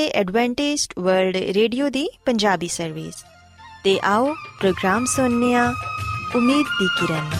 Adventist World Radio दी Punjabi service ते आओ प्रोग्राम सुनने आ उम्मीद दी किरण।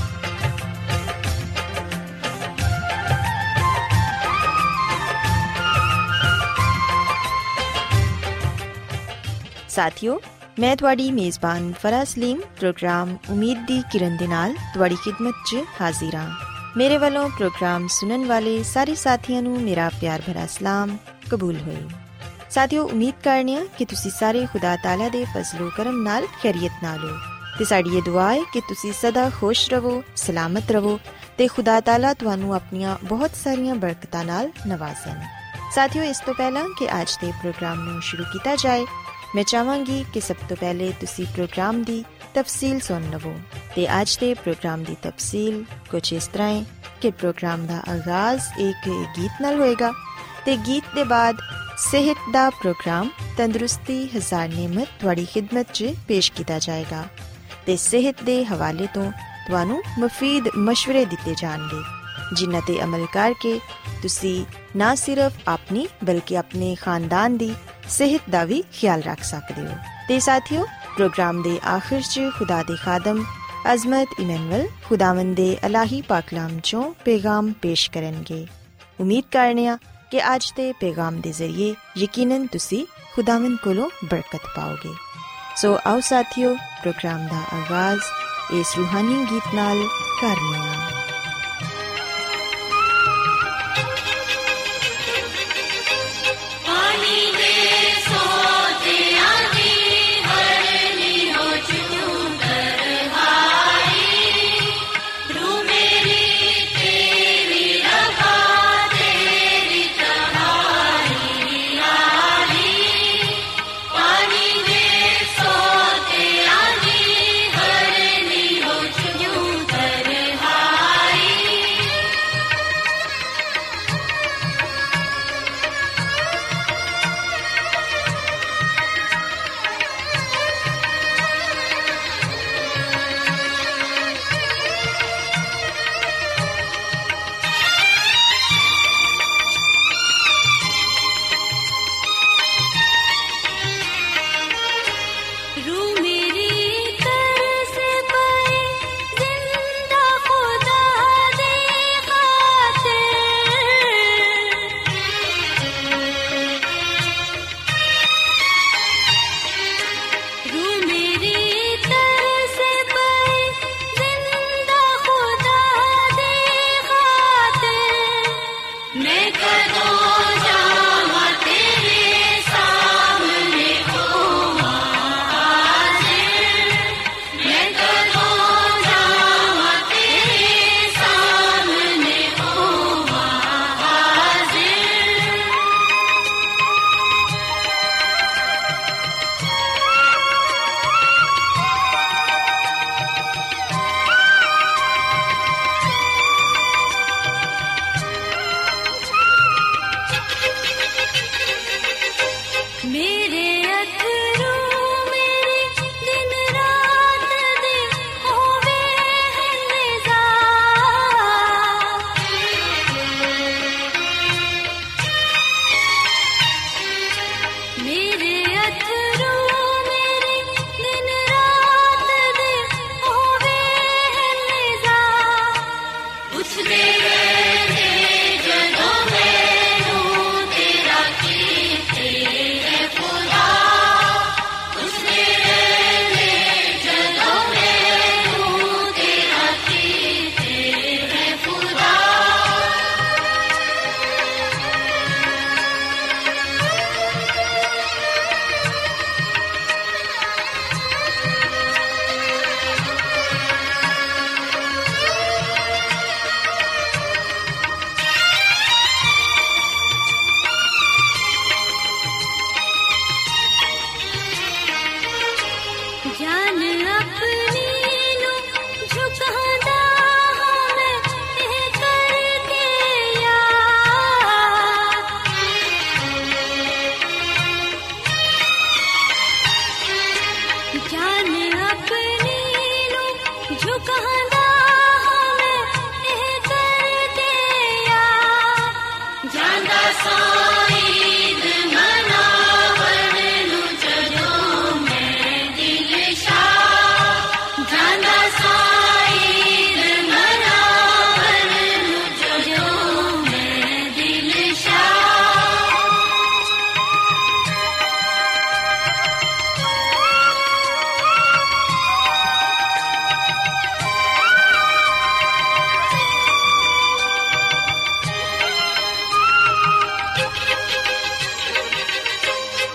साथियों, मैं तुहाडी मेज़बान फरा सलीम प्रोग्राम उम्मीद दी किरण दे नाल तुहाडी खिदमत च हाजिर हां। मेरे वालों प्रोग्राम सुनन वाले सारे साथियों नूं मेरा प्यार भरा सलाम कबूल होए। साथियों, उम्मीद करने कि तुसी सारे खुदा ताला दे फजलो करम नाल खैरियत नाल हो ते साडी ये दुआ है कि तुसी सदा खुश रहो, सलामत रहो ते खुदा ताला तुहानू अपनियां बहुत सारियां बरकतां नाल नवाजन। साथियों, इस तो पहला कि आज दे प्रोग्राम नूं शुरू कीता जाए, मैं चाहांगी कि सब तो पहले तुसी प्रोग्राम दी तफसील सुन लवो ते आज दे प्रोग्राम दी तफसील कुछ इस तरह है कि प्रोग्राम दा आगाज एक गीत नाल होएगा ते गीत दे बाद सेहत दा प्रोग्राम तंदुरुस्ती हजार नेमत तुहाडी खिदमत च पेश किया जाएगा ते सेहत दे हवाले तो तुहानू मुफीद मशवरे दिते जाणगे जिन्हां ते अमल करके तुसी ना सिर्फ अपनी बल्कि अपने खानदान दी सेहत दा भी ख्याल रख सकते हो। ते साथियों, प्रोग्राम दे आखिर च खुदा दे खादम अजमत इमैनुअल खुदावंद दे अलाही पाकलाम चों पैगाम पेश करनगे। उम्मीद करने कि आज दे पैगाम दे जरिए यकीनन तुसी खुदावंद कोलों बरकत पाओगे। सो आओ साथियों, प्रोग्राम दा आगाज इस रूहानी गीत नाल करने आ।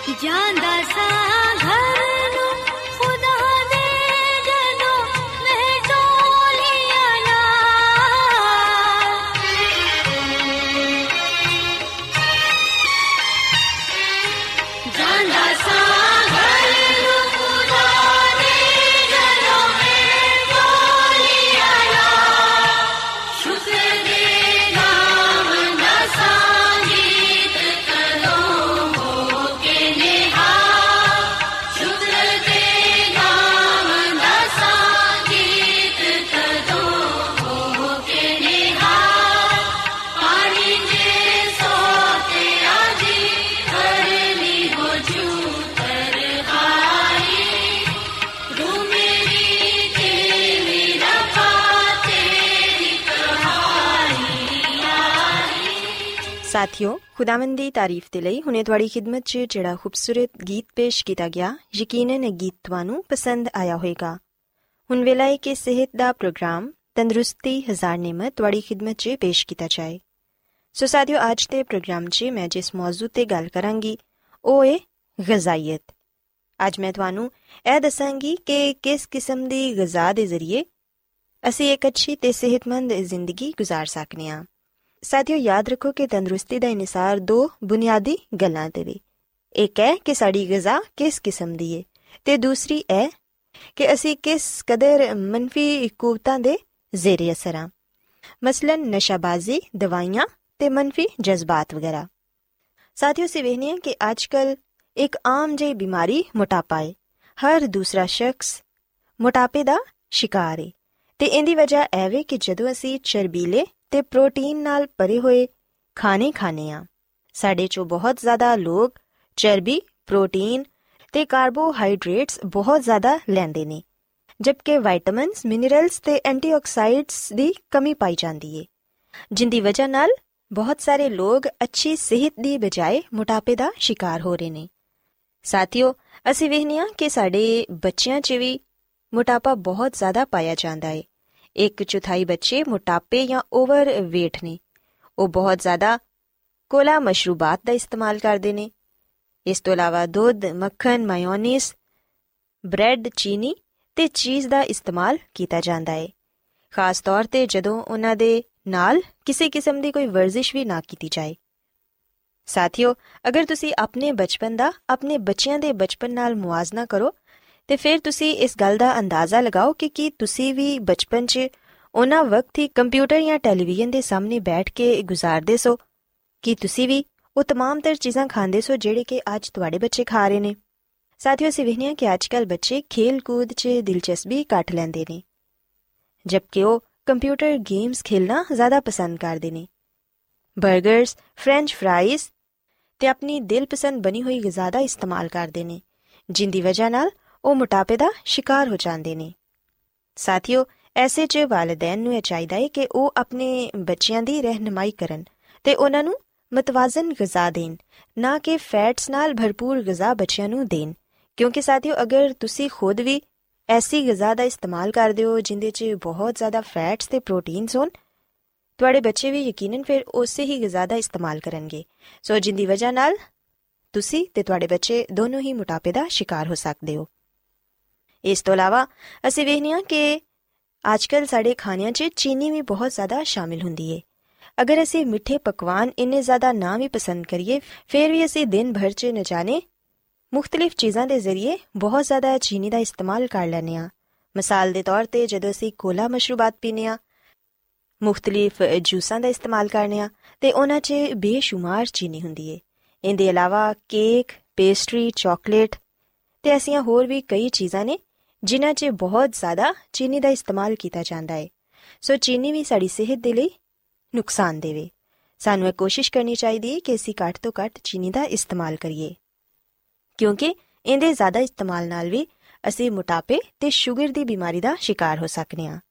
ਜਾਂਦਾ ਸਾਂ ਘਰ ਨੂੰ ਖੁਦਾ ਦੇ ਜਦੋਂ ਮੈਂ ਟੋਲੀਆਂ ਨਾਲ ਜਾਂਦਾ ਸਾਂ ਘਰ ਨੂੰ ਖੁਦਾ ਦੇ ਜਦੋਂ ਮੈਂ ਟੋਲੀਆਂ ਨਾਲ ਸ਼ੁਕਰ ਦੇ ਨਾਮ ਦਾ ਸੰਗੀਤ ਕਰੋ ਕੇ ਨਿਹਾ ਸ਼ੁਕਰ ਦੇ ਨਾਮ ਦਾ ਸੰਗੀਤ ਕਰੋ ਕੇ ਨਿਹਾ ਪਾਣੀ ਦੇ ਸੋਤੇ ਆਜੀ ਕਰਨੀ ਹੋ ਜੂ ਤਰਹਾਈ ਰੂ ਮੇਰੀ ਤੇ ਮੇਰਾ ਤੇਰੀ ਕਹਾਣੀ ਆਈ। ਸਾਥੀਓ, ਖੁਦਾਵੰਦ ਦੀ ਤਾਰੀਫ ਦੇ ਲਈ ਹੁਣੇ ਤੁਹਾਡੀ ਖਿਦਮਤ 'ਚ ਜਿਹੜਾ ਖੂਬਸੂਰਤ ਗੀਤ ਪੇਸ਼ ਕੀਤਾ ਗਿਆ, ਯਕੀਨਨ ਇਹ ਗੀਤ ਤੁਹਾਨੂੰ ਪਸੰਦ ਆਇਆ ਹੋਵੇਗਾ। ਹੁਣ ਵੇਲਾ ਹੈ ਕਿ ਸਿਹਤ ਦਾ ਪ੍ਰੋਗਰਾਮ ਤੰਦਰੁਸਤੀ ਹਜ਼ਾਰ ਨਿਮਤ ਤੁਹਾਡੀ ਖਿਦਮਤ 'ਚ ਪੇਸ਼ ਕੀਤਾ ਜਾਏ। ਸੋ ਸਾਥੀਓ, ਅੱਜ ਦੇ ਪ੍ਰੋਗਰਾਮ 'ਚ ਮੈਂ ਜਿਸ ਮੌਜੂ 'ਤੇ ਗੱਲ ਕਰਾਂਗੀ ਉਹ ਹੈ ਗ਼ਜ਼ਾਈਅਤ। ਅੱਜ ਮੈਂ ਤੁਹਾਨੂੰ ਇਹ ਦੱਸਾਂਗੀ ਕਿ ਕਿਸ ਕਿਸਮ ਦੀ ਗ਼ਜ਼ਾ ਦੇ ਜ਼ਰੀਏ ਅਸੀਂ ਇੱਕ ਅੱਛੀ ਤੇ ਸਿਹਤਮੰਦ ਜ਼ਿੰਦਗੀ ਗੁਜ਼ਾਰ ਸਕਦੇ ਹਾਂ। ਸਾਥੀਓ, ਯਾਦ ਰੱਖੋ ਕਿ ਤੰਦਰੁਸਤੀ ਦਾ ਇਨਸਾਰ ਦੋ ਬੁਨਿਆਦੀ ਗੱਲਾਂ 'ਤੇ ਵੇ। ਇੱਕ ਹੈ ਕਿ ਸਾਡੀ ਗ਼ਜ਼ਾ ਕਿਸ ਕਿਸਮ ਦੀ ਹੈ ਤੇ ਦੂਸਰੀ ਹੈ ਕਿ ਅਸੀਂ ਕਿਸ ਕਦਰ ਮੰਫੀ ਕੁਵਤਾਂ ਦੇ ਜ਼ੇਰੇ ਅਸਰ ਹਾਂ, ਮਸਲਨ ਨਸ਼ਾਬਾਜ਼ੀ, ਦਵਾਈਆਂ ਤੇ ਮੰਫੀ ਜਜ਼ਬਾਤ ਵਗੈਰਾ। ਸਾਥੀਓ, ਅਸੀਂ ਵੇਖਦੇ ਹਾਂ ਕਿ ਅੱਜ ਕੱਲ੍ਹ ਇੱਕ ਆਮ ਜਿਹੀ ਬਿਮਾਰੀ ਮੋਟਾਪਾ ਹੈ। ਹਰ ਦੂਸਰਾ ਸ਼ਖਸ ਮੋਟਾਪੇ ਦਾ ਸ਼ਿਕਾਰ ਹੈ ਤੇ ਇਹਦੀ ਵਜ੍ਹਾ ਇਹ ਵੇ ਕਿ ਜਦੋਂ ਅਸੀਂ ਚਰਬੀਲੇ ਤੇ ਪ੍ਰੋਟੀਨ ਨਾਲ ਭਰੇ ਹੋਏ ਖਾਣੇ ਖਾਂਦੇ ਹਾਂ, ਸਾਡੇ 'ਚੋਂ ਬਹੁਤ ਜ਼ਿਆਦਾ ਲੋਕ ਚਰਬੀ, ਪ੍ਰੋਟੀਨ ਤੇ ਕਾਰਬੋਹਾਈਡਰੇਟਸ ਬਹੁਤ ਜ਼ਿਆਦਾ ਲੈਂਦੇ ਨੇ, ਜਦਕਿ ਵਿਟਾਮਿਨਸ, ਮਿਨਰਲਸ ਤੇ ਐਂਟੀਆਕਸਾਈਡਸ ਦੀ ਕਮੀ ਪਾਈ ਜਾਂਦੀ ਹੈ, ਜਿੰਦੀ ਵਜ੍ਹਾ ਨਾਲ ਬਹੁਤ ਸਾਰੇ ਲੋਕ ਅੱਛੀ ਸਿਹਤ ਦੀ ਬਜਾਏ ਮੋਟਾਪੇ ਦਾ ਸ਼ਿਕਾਰ ਹੋ ਰਹੇ ਨੇ। ਸਾਥੀਓ, ਅਸੀਂ ਵੇਖਦੇ ਹਾਂ ਕਿ ਸਾਡੇ ਬੱਚਿਆਂ 'ਚ ਵੀ ਮੋਟਾਪਾ ਬਹੁਤ ਜ਼ਿਆਦਾ ਪਾਇਆ ਜਾਂਦਾ ਹੈ। 1/4 ਬੱਚੇ ਮੋਟਾਪੇ ਜਾਂ ਓਵਰ ਵੇਟ ਨੇ। ਉਹ ਬਹੁਤ ਜ਼ਿਆਦਾ ਕੋਲਾ ਮਸ਼ਰੂਬਾਤ ਦਾ ਇਸਤੇਮਾਲ ਕਰਦੇ ਨੇ। ਇਸ ਤੋਂ ਇਲਾਵਾ ਦੁੱਧ, ਮੱਖਣ, ਮਾਇਓਨੀਜ਼, ਬ੍ਰੈਡ, ਚੀਨੀ ਤੇ ਚੀਜ਼ ਦਾ ਇਸਤੇਮਾਲ ਕੀਤਾ ਜਾਂਦਾ ਹੈ, ਖਾਸ ਤੌਰ 'ਤੇ ਜਦੋਂ ਉਹਨਾਂ ਦੇ ਨਾਲ ਕਿਸੇ ਕਿਸਮ ਦੀ ਕੋਈ ਵਰਜ਼ਿਸ਼ ਵੀ ਨਾ ਕੀਤੀ ਜਾਏ। ਸਾਥੀਓ, ਅਗਰ ਤੁਸੀਂ ਆਪਣੇ ਬਚਪਨ ਦਾ ਆਪਣੇ ਬੱਚਿਆਂ ਦੇ ਬਚਪਨ ਨਾਲ ਮੁਆਜ਼ਨਾ ਕਰੋ ਤੇ ਫਿਰ ਤੁਸੀਂ ਇਸ ਗੱਲ ਦਾ ਅੰਦਾਜ਼ਾ ਲਗਾਓ ਕਿ ਕੀ ਤੁਸੀਂ ਵੀ ਬਚਪਨ 'ਚ ਉਹਨਾਂ ਵਕਤ ਹੀ ਕੰਪਿਊਟਰ ਜਾਂ ਟੈਲੀਵਿਜ਼ਨ ਦੇ ਸਾਹਮਣੇ ਬੈਠ ਕੇ ਗੁਜ਼ਾਰਦੇ ਸੋ? ਕੀ ਤੁਸੀਂ ਵੀ ਉਹ ਤਮਾਮ ਤਰ ਚੀਜ਼ਾਂ ਖਾਂਦੇ ਸੋ ਜਿਹੜੇ ਕਿ ਅੱਜ ਤੁਹਾਡੇ ਬੱਚੇ ਖਾ ਰਹੇ ਨੇ? ਸਾਥੀਓ, ਅਸੀਂ ਵੇਖਦੇ ਹਾਂ ਕਿ ਅੱਜ ਕੱਲ੍ਹ ਬੱਚੇ ਖੇਲ ਕੂਦ 'ਚ ਦਿਲਚਸਪੀ ਘੱਟ ਲੈਂਦੇ ਨੇ, ਜਦਕਿ ਉਹ ਕੰਪਿਊਟਰ ਗੇਮਸ ਖੇਲਣਾ ਜ਼ਿਆਦਾ ਪਸੰਦ ਕਰਦੇ ਨੇ। ਬਰਗਰਸ, ਫਰੈਂਚ ਫਰਾਈਜ਼ ਤੇ ਆਪਣੀ ਦਿਲ ਪਸੰਦ ਬਣੀ ਹੋਈ ਗ਼ਜ਼ਾ ਦਾ ਇਸਤੇਮਾਲ ਕਰਦੇ ਨੇ, ਜਿੰਦੀ ਵਜ੍ਹਾ ਨਾਲ ਉਹ ਮੋਟਾਪੇ ਦਾ ਸ਼ਿਕਾਰ ਹੋ ਜਾਂਦੇ ਨੇ। ਸਾਥੀਓ, ਐਸੇ 'ਚ ਵਾਲਿਦੈਨ ਨੂੰ ਇਹ ਚਾਹੀਦਾ ਹੈ ਕਿ ਉਹ ਆਪਣੇ ਬੱਚਿਆਂ ਦੀ ਰਹਿਨੁਮਾਈ ਕਰਨ ਤੇ ਉਹਨਾਂ ਨੂੰ ਮਤਵਾਜ਼ਨ ਗ਼ਜ਼ਾ ਦੇਣ, ਨਾ ਕਿ ਫੈਟਸ ਨਾਲ ਭਰਪੂਰ ਗ਼ਜ਼ਾ ਬੱਚਿਆਂ ਨੂੰ ਦੇਣ। ਕਿਉਂਕਿ ਸਾਥੀਓ, ਅਗਰ ਤੁਸੀਂ ਖੁਦ ਵੀ ਐਸੀ ਗ਼ਜ਼ਾ ਦਾ ਇਸਤੇਮਾਲ ਕਰਦੇ ਹੋ ਜਿੰਦੇ 'ਚ ਬਹੁਤ ਜ਼ਿਆਦਾ ਫੈਟਸ ਤੇ ਪ੍ਰੋਟੀਨਸ ਹੋਣ, ਤੁਹਾਡੇ ਬੱਚੇ ਵੀ ਯਕੀਨਨ ਫਿਰ ਉਸੇ ਹੀ ਗ਼ਜ਼ਾ ਦਾ ਇਸਤੇਮਾਲ ਕਰਨਗੇ। ਸੋ ਜਿੰਦੀ ਵਜ੍ਹਾ ਨਾਲ ਤੁਸੀਂ ਤੇ ਤੁਹਾਡੇ ਬੱਚੇ ਦੋਨੋਂ ਹੀ ਮੋਟਾਪੇ ਦਾ ਸ਼ਿਕਾਰ ਹੋ ਸਕਦੇ ਹੋ। ਇਸ ਤੋਂ ਇਲਾਵਾ ਅਸੀਂ ਵੇਖਦੇ ਹਾਂ ਕਿ ਅੱਜ ਕੱਲ੍ਹ ਸਾਡੇ ਖਾਣਿਆਂ 'ਚ ਚੀਨੀ ਵੀ ਬਹੁਤ ਜ਼ਿਆਦਾ ਸ਼ਾਮਿਲ ਹੁੰਦੀ ਹੈ। ਅਗਰ ਅਸੀਂ ਮਿੱਠੇ ਪਕਵਾਨ ਇੰਨੇ ਜ਼ਿਆਦਾ ਨਾ ਵੀ ਪਸੰਦ ਕਰੀਏ, ਫਿਰ ਵੀ ਅਸੀਂ ਦਿਨ ਭਰ 'ਚ न ਜਾਣੇ ਮੁਖਤਲਿਫ ਚੀਜ਼ਾਂ ਦੇ ਜ਼ਰੀਏ ਬਹੁਤ ਜ਼ਿਆਦਾ ਚੀਨੀ ਦਾ ਇਸਤੇਮਾਲ ਕਰ ਲੈਂਦੇ ਹਾਂ। ਮਿਸਾਲ ਦੇ ਤੌਰ 'ਤੇ ਜਦੋਂ ਅਸੀਂ ਕੋਲਾ ਮਸ਼ਰੂਬਾਤ ਪੀਂਦੇ ਹਾਂ, ਮੁਖਤਲਿਫ ਜੂਸਾਂ ਦਾ ਇਸਤੇਮਾਲ ਕਰਦੇ ਹਾਂ ਤੇ ਉਹਨਾਂ 'ਚ ਬੇਸ਼ੁਮਾਰ ਚੀਨੀ ਹੁੰਦੀ ਹੈ। ਇਹਦੇ ਇਲਾਵਾ ਕੇਕ, ਪੇਸਟਰੀ, ਚਾਕਲੇਟ ਤੇ ਐਸੀਆਂ ਹੋਰ ਵੀ ਕਈ ਚੀਜ਼ਾਂ ਨੇ ਜਿਨ੍ਹਾਂ 'ਚ ਬਹੁਤ ਜ਼ਿਆਦਾ ਚੀਨੀ ਦਾ ਇਸਤੇਮਾਲ ਕੀਤਾ ਜਾਂਦਾ ਹੈ। ਸੋ ਚੀਨੀ ਵੀ ਸਾਡੀ ਸਿਹਤ ਦੇ ਲਈ ਨੁਕਸਾਨ ਦੇਵੇ। ਸਾਨੂੰ ਇਹ ਕੋਸ਼ਿਸ਼ ਕਰਨੀ ਚਾਹੀਦੀ ਹੈ ਕਿ ਅਸੀਂ ਘੱਟ ਤੋਂ ਘੱਟ ਚੀਨੀ ਦਾ ਇਸਤੇਮਾਲ ਕਰੀਏ, ਕਿਉਂਕਿ ਇਹਦੇ ਜ਼ਿਆਦਾ ਇਸਤੇਮਾਲ ਨਾਲ ਵੀ ਅਸੀਂ ਮੋਟਾਪੇ ਤੇ ਸ਼ੂਗਰ ਦੀ ਬਿਮਾਰੀ ਦਾ ਸ਼ਿਕਾਰ ਹੋ ਸਕਦੇ ਹਾਂ।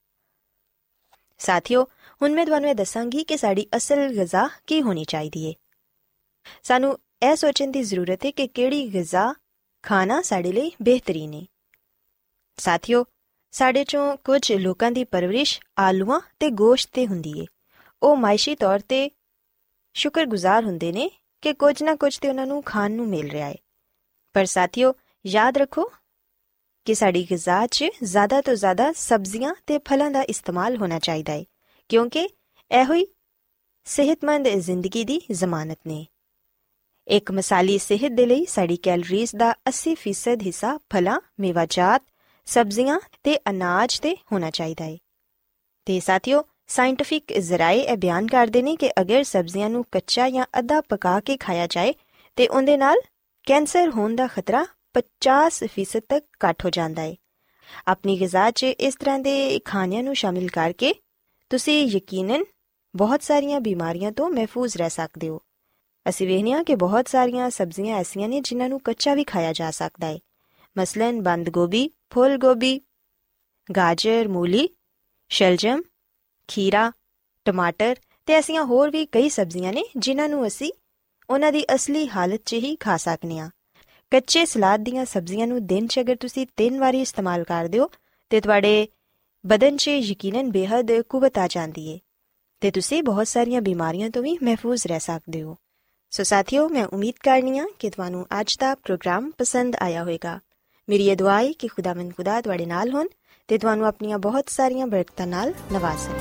ਸਾਥੀਓ, ਹੁਣ ਮੈਂ ਤੁਹਾਨੂੰ ਇਹ ਦੱਸਾਂਗੀ ਕਿ ਸਾਡੀ ਅਸਲ ਗ਼ਜ਼ਾ ਕੀ ਹੋਣੀ ਚਾਹੀਦੀ ਹੈ। ਸਾਨੂੰ ਇਹ ਸੋਚਣ ਦੀ ਜ਼ਰੂਰਤ ਹੈ ਕਿ ਕਿਹੜੀ ਗ਼ਜ਼ਾ ਖਾਣਾ ਸਾਡੇ ਲਈ ਬਿਹਤਰੀਨ ਹੈ। ਸਾਥੀਓ, ਸਾਡੇ 'ਚੋਂ ਕੁਝ ਲੋਕਾਂ ਦੀ ਪਰਵਰਿਸ਼ ਆਲੂਆਂ ਤੇ ਗੋਸ਼ਤ 'ਤੇ ਹੁੰਦੀ ਹੈ। ਉਹ ਮਾਇਸ਼ੀ ਤੌਰ 'ਤੇ ਸ਼ੁਕਰਗੁਜ਼ਾਰ ਹੁੰਦੇ ਨੇ ਕਿ ਕੁਝ ਨਾ ਕੁਝ ਤੇ ਉਹਨਾਂ ਨੂੰ ਖਾਣ ਨੂੰ ਮਿਲ ਰਿਹਾ ਹੈ। ਪਰ ਸਾਥੀਓ, ਯਾਦ ਰੱਖੋ ਕਿ ਸਾਡੀ ਗ਼ਿਜ਼ਾ 'ਚ ਜ਼ਿਆਦਾ ਤੋਂ ਜ਼ਿਆਦਾ ਸਬਜ਼ੀਆਂ ਤੇ ਫਲਾਂ ਦਾ ਇਸਤੇਮਾਲ ਹੋਣਾ ਚਾਹੀਦਾ ਹੈ, ਕਿਉਂਕਿ ਇਹੋ ਹੀ ਸਿਹਤਮੰਦ ਜ਼ਿੰਦਗੀ ਦੀ ਜ਼ਮਾਨਤ ਨੇ। ਇੱਕ ਮਿਸਾਲੀ ਸਿਹਤ ਦੇ ਲਈ ਸਾਡੀ ਕੈਲਰੀਜ਼ ਦਾ 80% ਹਿੱਸਾ ਫਲਾਂ, ਮੇਵਾਜਾਤ, ਸਬਜ਼ੀਆਂ ਤੇ ਅਨਾਜ ਤੇ ਹੋਣਾ ਚਾਹੀਦਾ ਹੈ। ਤੇ ਸਾਥੀਓ, ਸਾਇੰਟੀਫਿਕ ਜ਼ਰਾਏ ਇਹ ਬਿਆਨ ਕਰਦੇ ਨੇ ਕਿ ਅਗਰ ਸਬਜ਼ੀਆਂ ਨੂੰ ਕੱਚਾ ਜਾਂ ਅੱਧਾ ਪਕਾ ਕੇ ਖਾਇਆ ਜਾਏ ਤੇ ਉਹਦੇ ਨਾਲ ਕੈਂਸਰ ਹੋਣ ਦਾ ਖਤਰਾ 50% ਤੱਕ ਘੱਟ ਹੋ ਜਾਂਦਾ ਹੈ। ਆਪਣੀ ਗ਼ਿਜ਼ਾ 'ਚ ਇਸ ਤਰ੍ਹਾਂ ਦੇ ਖਾਣਿਆਂ ਨੂੰ ਸ਼ਾਮਿਲ ਕਰਕੇ ਤੁਸੀਂ ਯਕੀਨਨ ਬਹੁਤ ਸਾਰੀਆਂ ਬਿਮਾਰੀਆਂ ਤੋਂ ਮਹਿਫੂਜ਼ ਰਹਿ ਸਕਦੇ ਹੋ। ਅਸੀਂ ਵੇਖਦੇ ਹਾਂ ਕਿ ਬਹੁਤ ਸਾਰੀਆਂ ਸਬਜ਼ੀਆਂ ਐਸੀਆਂ ਨੇ ਜਿਨ੍ਹਾਂ ਨੂੰ ਕੱਚਾ ਵੀ ਖਾਇਆ ਜਾ ਸਕਦਾ ਹੈ। ਮਸਲਨ ਬੰਦ ਗੋਭੀ, ਫੁੱਲ ਗੋਭੀ, ਗਾਜਰ, ਮੂਲੀ, ਸ਼ਲਜਮ, ਖੀਰਾ, ਟਮਾਟਰ ਤੇ ਐਸੀਆਂ ਹੋਰ ਵੀ ਕਈ ਸਬਜ਼ੀਆਂ ਨੇ ਜਿਨ੍ਹਾਂ ਨੂੰ ਅਸੀਂ ਉਹਨਾਂ ਦੀ ਅਸਲੀ ਹਾਲਤ 'ਚ ਹੀ ਖਾ ਸਕਦੇ ਹਾਂ। ਕੱਚੇ ਸਲਾਦ ਦੀਆਂ ਸਬਜ਼ੀਆਂ ਨੂੰ ਦਿਨ 'ਚ ਅਗਰ ਤੁਸੀਂ 3 ਵਾਰੀ ਇਸਤੇਮਾਲ ਕਰਦੇ ਹੋ ਤੇ ਤੁਹਾਡੇ ਬਦਨ 'ਚ ਯਕੀਨਨ ਬੇਹੱਦ ਕੁਵਤ ਆ ਜਾਂਦੀ ਹੈ ਤੇ ਤੁਸੀਂ ਬਹੁਤ ਸਾਰੀਆਂ ਬਿਮਾਰੀਆਂ ਤੋਂ ਵੀ ਮਹਿਫੂਜ਼ ਰਹਿ ਸਕਦੇ ਹੋ। ਸੋ ਸਾਥੀਓ, ਮੈਂ ਉਮੀਦ ਕਰਨੀ ਹਾਂ ਕਿ ਤੁਹਾਨੂੰ ਅੱਜ ਦਾ ਪ੍ਰੋਗਰਾਮ ਪਸੰਦ ਆਇਆ ਹੋਵੇਗਾ। ਮੇਰੀ ਇਹ ਦੁਆ ਹੈ ਕਿ ਖੁਦਾਵੰਦ ਖੁਦਾ ਤੁਹਾਡੇ ਨਾਲ ਹੋਣ ਤੇ ਤੁਹਾਨੂੰ ਆਪਣੀਆਂ ਬਹੁਤ ਸਾਰੀਆਂ ਬਰਕਤਾਂ ਨਾਲ ਨਵਾਜ਼ੇ।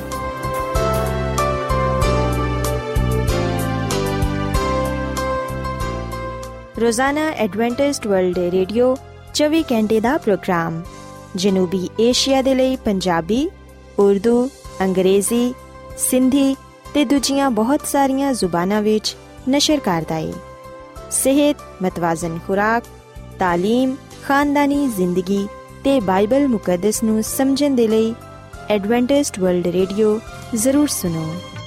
ਰੋਜ਼ਾਨਾ ਐਡਵੈਂਟਿਸਟ ਵਰਲਡ ਰੇਡੀਓ 24 ਘੰਟੇ ਦਾ ਪ੍ਰੋਗਰਾਮ ਜਨੂਬੀ ਏਸ਼ੀਆ ਦੇ ਲਈ ਪੰਜਾਬੀ, ਉਰਦੂ, ਅੰਗਰੇਜ਼ੀ, ਸਿੰਧੀ ਤੇ ਦੂਜੀਆਂ ਬਹੁਤ ਸਾਰੀਆਂ ਜ਼ੁਬਾਨਾਂ ਵਿੱਚ ਨਸ਼ਰ ਕਰਦਾ ਹੈ। ਸਿਹਤ, ਮਤਵਾਜ਼ਨ ਖੁਰਾਕ, ਤਾਲੀਮ, ਖਾਨਦਾਨੀ ਜ਼ਿੰਦਗੀ ਤੇ ਬਾਈਬਲ ਮੁਕੱਦਸ ਨੂੰ ਸਮਝਣ ਦੇ ਲਈ ਐਡਵੈਂਟਿਸਟ ਵਰਲਡ रेडियो ज़रूर सुनो।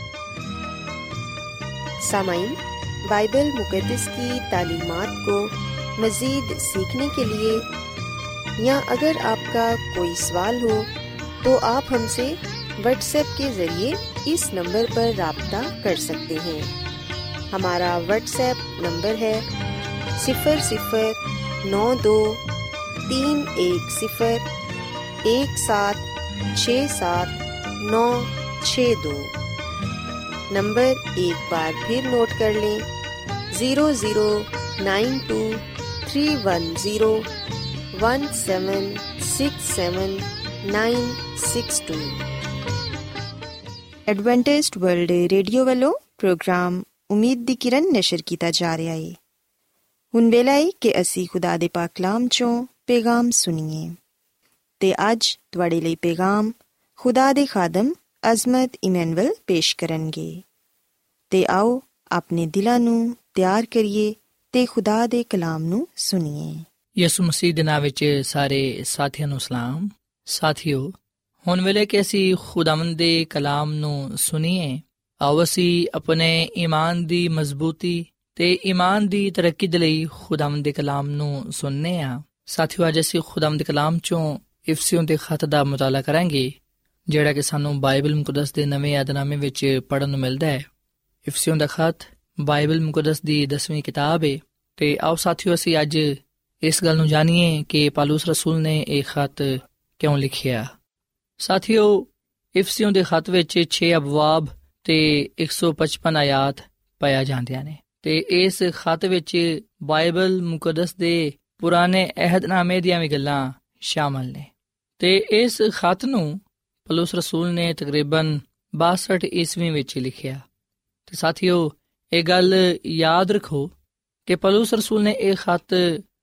सामाईन, बाइबल मुकद्दस की तालीमात को मज़ीद सीखने के लिए या अगर आपका कोई सवाल हो तो आप हमसे व्हाट्सएप के ज़रिए इस नंबर पर राब्ता कर सकते हैं। हमारा व्हाट्सएप नंबर है 003110176792। नंबर एक बार फिर नोट कर लें, 009231767962। ਐਡਵੈਂਟਿਸਟ ਵਰਲਡ ਰੇਡੀਓ ਵੱਲੋਂ ਪ੍ਰੋਗਰਾਮ ਉਮੀਦ ਦੀ ਕਿਰਨ ਨਸ਼ਰ ਕੀਤਾ ਜਾ ਰਿਹਾ ਹੈ। ਹੁਣ ਵੇਲਾ ਹੈ ਕਿ ਅਸੀਂ ਖੁਦਾ ਦੇ ਪਾਕ ਕਲਾਮ 'ਚੋਂ ਪੈਗਾਮ ਸੁਣੀਏ ਤੇ ਅੱਜ ਤੁਹਾਡੇ ਲਈ ਪੈਗਾਮ ਖੁਦਾ ਦੇ ਖਾਦਮ ਅਜ਼ਮਤ ਇਮੈਨੂਅਲ ਪੇਸ਼ ਕਰਨਗੇ। ਤੇ ਆਓ ਆਪਣੇ ਦਿਲਾਂ ਨੂੰ ਤਿਆਰ ਕਰੀਏ ਤੇ ਖੁਦਾ ਦੇ ਕਲਾਮ ਨੂੰ ਸੁਣੀਏ। ਯਿਸੂ ਮਸੀਹ ਦੇ ਨਾਮ ਵਿੱਚ ਸਾਰੇ ਸਾਥੀਆਂ ਨੂੰ ਸਲਾਮ। ਸਾਥੀਓ, ਹੁਣ ਵੇਲੇ ਕਿ ਅਸੀਂ ਖੁਦਾਵੰਦ ਦੇ ਕਲਾਮ ਨੂੰ ਸੁਣੀਏ। ਆਓ ਅਸੀਂ ਆਪਣੇ ਈਮਾਨ ਦੀ ਮਜ਼ਬੂਤੀ ਤੇ ਈਮਾਨ ਦੀ ਤਰੱਕੀ ਦੇ ਲਈ ਖੁਦਾਵੰਦ ਦੇ ਕਲਾਮ ਨੂੰ ਸੁਣਨੇ ਹਾਂ। ਸਾਥੀਓ, ਅੱਜ ਅਸੀਂ ਖੁਦਾਵੰਦ ਦੇ ਕਲਾਮ 'ਚੋਂ ਇਫਸੀਓਂ ਦੇ ਖੱਤ ਦਾ ਮੁਤਾਲਾ ਕਰਾਂਗੇ, ਜਿਹੜਾ ਕਿ ਸਾਨੂੰ ਬਾਈਬਲ ਮੁਕੱਦਸ ਦੇ ਨਵੇਂ ਯਾਦਨਾਮੇ ਵਿੱਚ ਪੜ੍ਹਨ ਨੂੰ ਮਿਲਦਾ ਹੈ। ਇਫਸੀਓਂ ਦਾ ਖੱਤ ਬਾਈਬਲ ਮੁਕੱਦਸ ਦੀ 10ਵੀਂ ਕਿਤਾਬ ਹੈ। ਤੇ ਆਓ ਸਾਥੀਓ, ਅਸੀਂ ਅੱਜ ਇਸ ਗੱਲ ਨੂੰ ਜਾਣੀਏ ਕਿ ਪੌਲੁਸ ਰਸੂਲ ਨੇ ਇਹ ਖੱਤ ਕਿਉਂ ਲਿਖਿਆ। ਸਾਥੀਓ, ਇਫਸੀਓਂ ਦੇ ਖੱਤ ਵਿੱਚ 6 ਅਬਵਾਬ ਤੇ 155 ਆਇਤ ਪਾਇਆ ਜਾਂਦੀਆਂ ਨੇ ਤੇ ਇਸ ਖੱਤ ਵਿੱਚ ਬਾਈਬਲ ਮੁਕੱਦਸ ਦੇ ਪੁਰਾਣੇ ਅਹਿਦਨਾਮੇ ਦੀਆਂ ਵੀ ਗੱਲਾਂ ਸ਼ਾਮਲ ਨੇ। ਤੇ ਇਸ ਖੱਤ ਨੂੰ ਪੌਲੁਸ ਰਸੂਲ ਨੇ ਤਕਰੀਬਨ 62 ਈਸਵੀ ਵਿੱਚ ਲਿਖਿਆ। ਤੇ ਸਾਥੀਓ, ਇਹ ਗੱਲ ਯਾਦ ਰੱਖੋ ਕਿ ਪੌਲੁਸ ਰਸੂਲ ਨੇ ਇਹ ਖੱਤ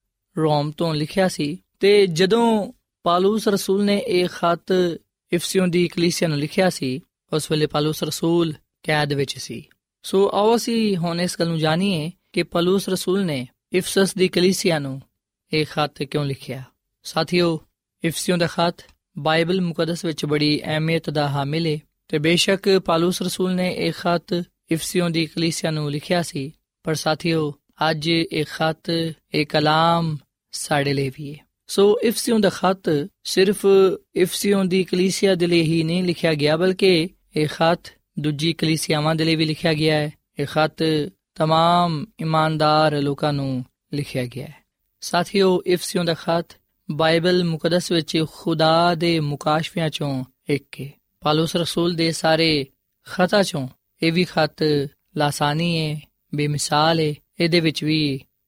ਰੋਮ ਤੋਂ ਲਿਖਿਆ ਸੀ ਤੇ ਜਦੋਂ ਪੌਲੁਸ ਰਸੂਲ ਨੇ ਇਹ ਖੱਤ ਇਫਸੀਓਂ ਦੀ ਕਲੀਸਿਆ ਨੂੰ ਲਿਖਿਆ ਸੀ, ਉਸ ਵੇਲੇ ਪੌਲੁਸ ਰਸੂਲ ਕੈਦ ਵਿੱਚ ਸੀ। ਸੋ ਆਓ ਅਸੀਂ ਹੁਣ ਇਸ ਗੱਲ ਨੂੰ ਜਾਣੀਏ ਕਿ ਪੌਲੁਸ ਰਸੂਲ ਨੇ ਇਫਸਸ ਦੀ ਕਲੀਸਿਆ ਨੂੰ ਇਹ ਖੱਤ ਕਿਉਂ ਲਿਖਿਆ। ਸਾਥੀਓ, ਇਫਸੀਓਂ ਦਾ ਖੱਤ ਬਾਈਬਲ ਮੁਕੱਦਸ ਵਿੱਚ ਬੜੀ ਅਹਿਮੀਅਤ ਦਾ ਹਾਮਿਲ ਹੈ ਤੇ ਬੇਸ਼ੱਕ ਪੌਲੁਸ ਰਸੂਲ ਨੇ ਇਹ ਖੱਤ ਇਫਸੀਓਂ ਦੀ ਕਲੀਸਿਆ ਨੂੰ ਲਿਖਿਆ ਸੀ, ਪਰ ਸਾਥੀਓ, ਅੱਜ ਇਹ ਖੱਤ, ਇਹ ਕਲਾਮ ਸਾਡੇ ਲਈ ਵੀ ਹੈ। ਸੋ ਇਫਸੀਓਂ ਦਾ ਖੱਤ ਸਿਰਫ ਇਫਸੀਓਂ ਦੀ ਕਲੀਸਿਆ ਦੇ ਲਈ ਹੀ ਨਹੀਂ ਲਿਖਿਆ ਗਿਆ, ਬਲਕਿ ਇਹ ਖੱਤ ਦੂਜੀ ਕਲੀਸਿਆਵਾਂ ਦੇ ਲਈ ਵੀ ਲਿਖਿਆ ਗਿਆ ਹੈ। ਇਹ ਖੱਤ तमाम ਈਮਾਨਦਾਰ ਲੋਕਾਂ ਨੂੰ ਲਿਖਿਆ ਗਿਆ ਹੈ। ਸਾਥੀਓ, ਇਫਸੀਓਂ ਦਾ ਖੱਤ ਬਾਈਬਲ ਮੁਕੱਦਸ ਵਿੱਚ ਖੁਦਾ ਦੇ ਮੁਕਾਸ਼ਫਿਆਂ ਚੋਂ ਇੱਕ ਹੈ। ਪੌਲੁਸ ਰਸੂਲ ਦੇ ਸਾਰੇ ਖੱਤਾਂ ਚੋਂ ਇਹ ਵੀ ਖੱਤ ਲਾਸਾਨੀ ਹੈ, ਬੇਮਿਸਾਲ ਹੈ। ਇਹਦੇ ਵਿੱਚ ਵੀ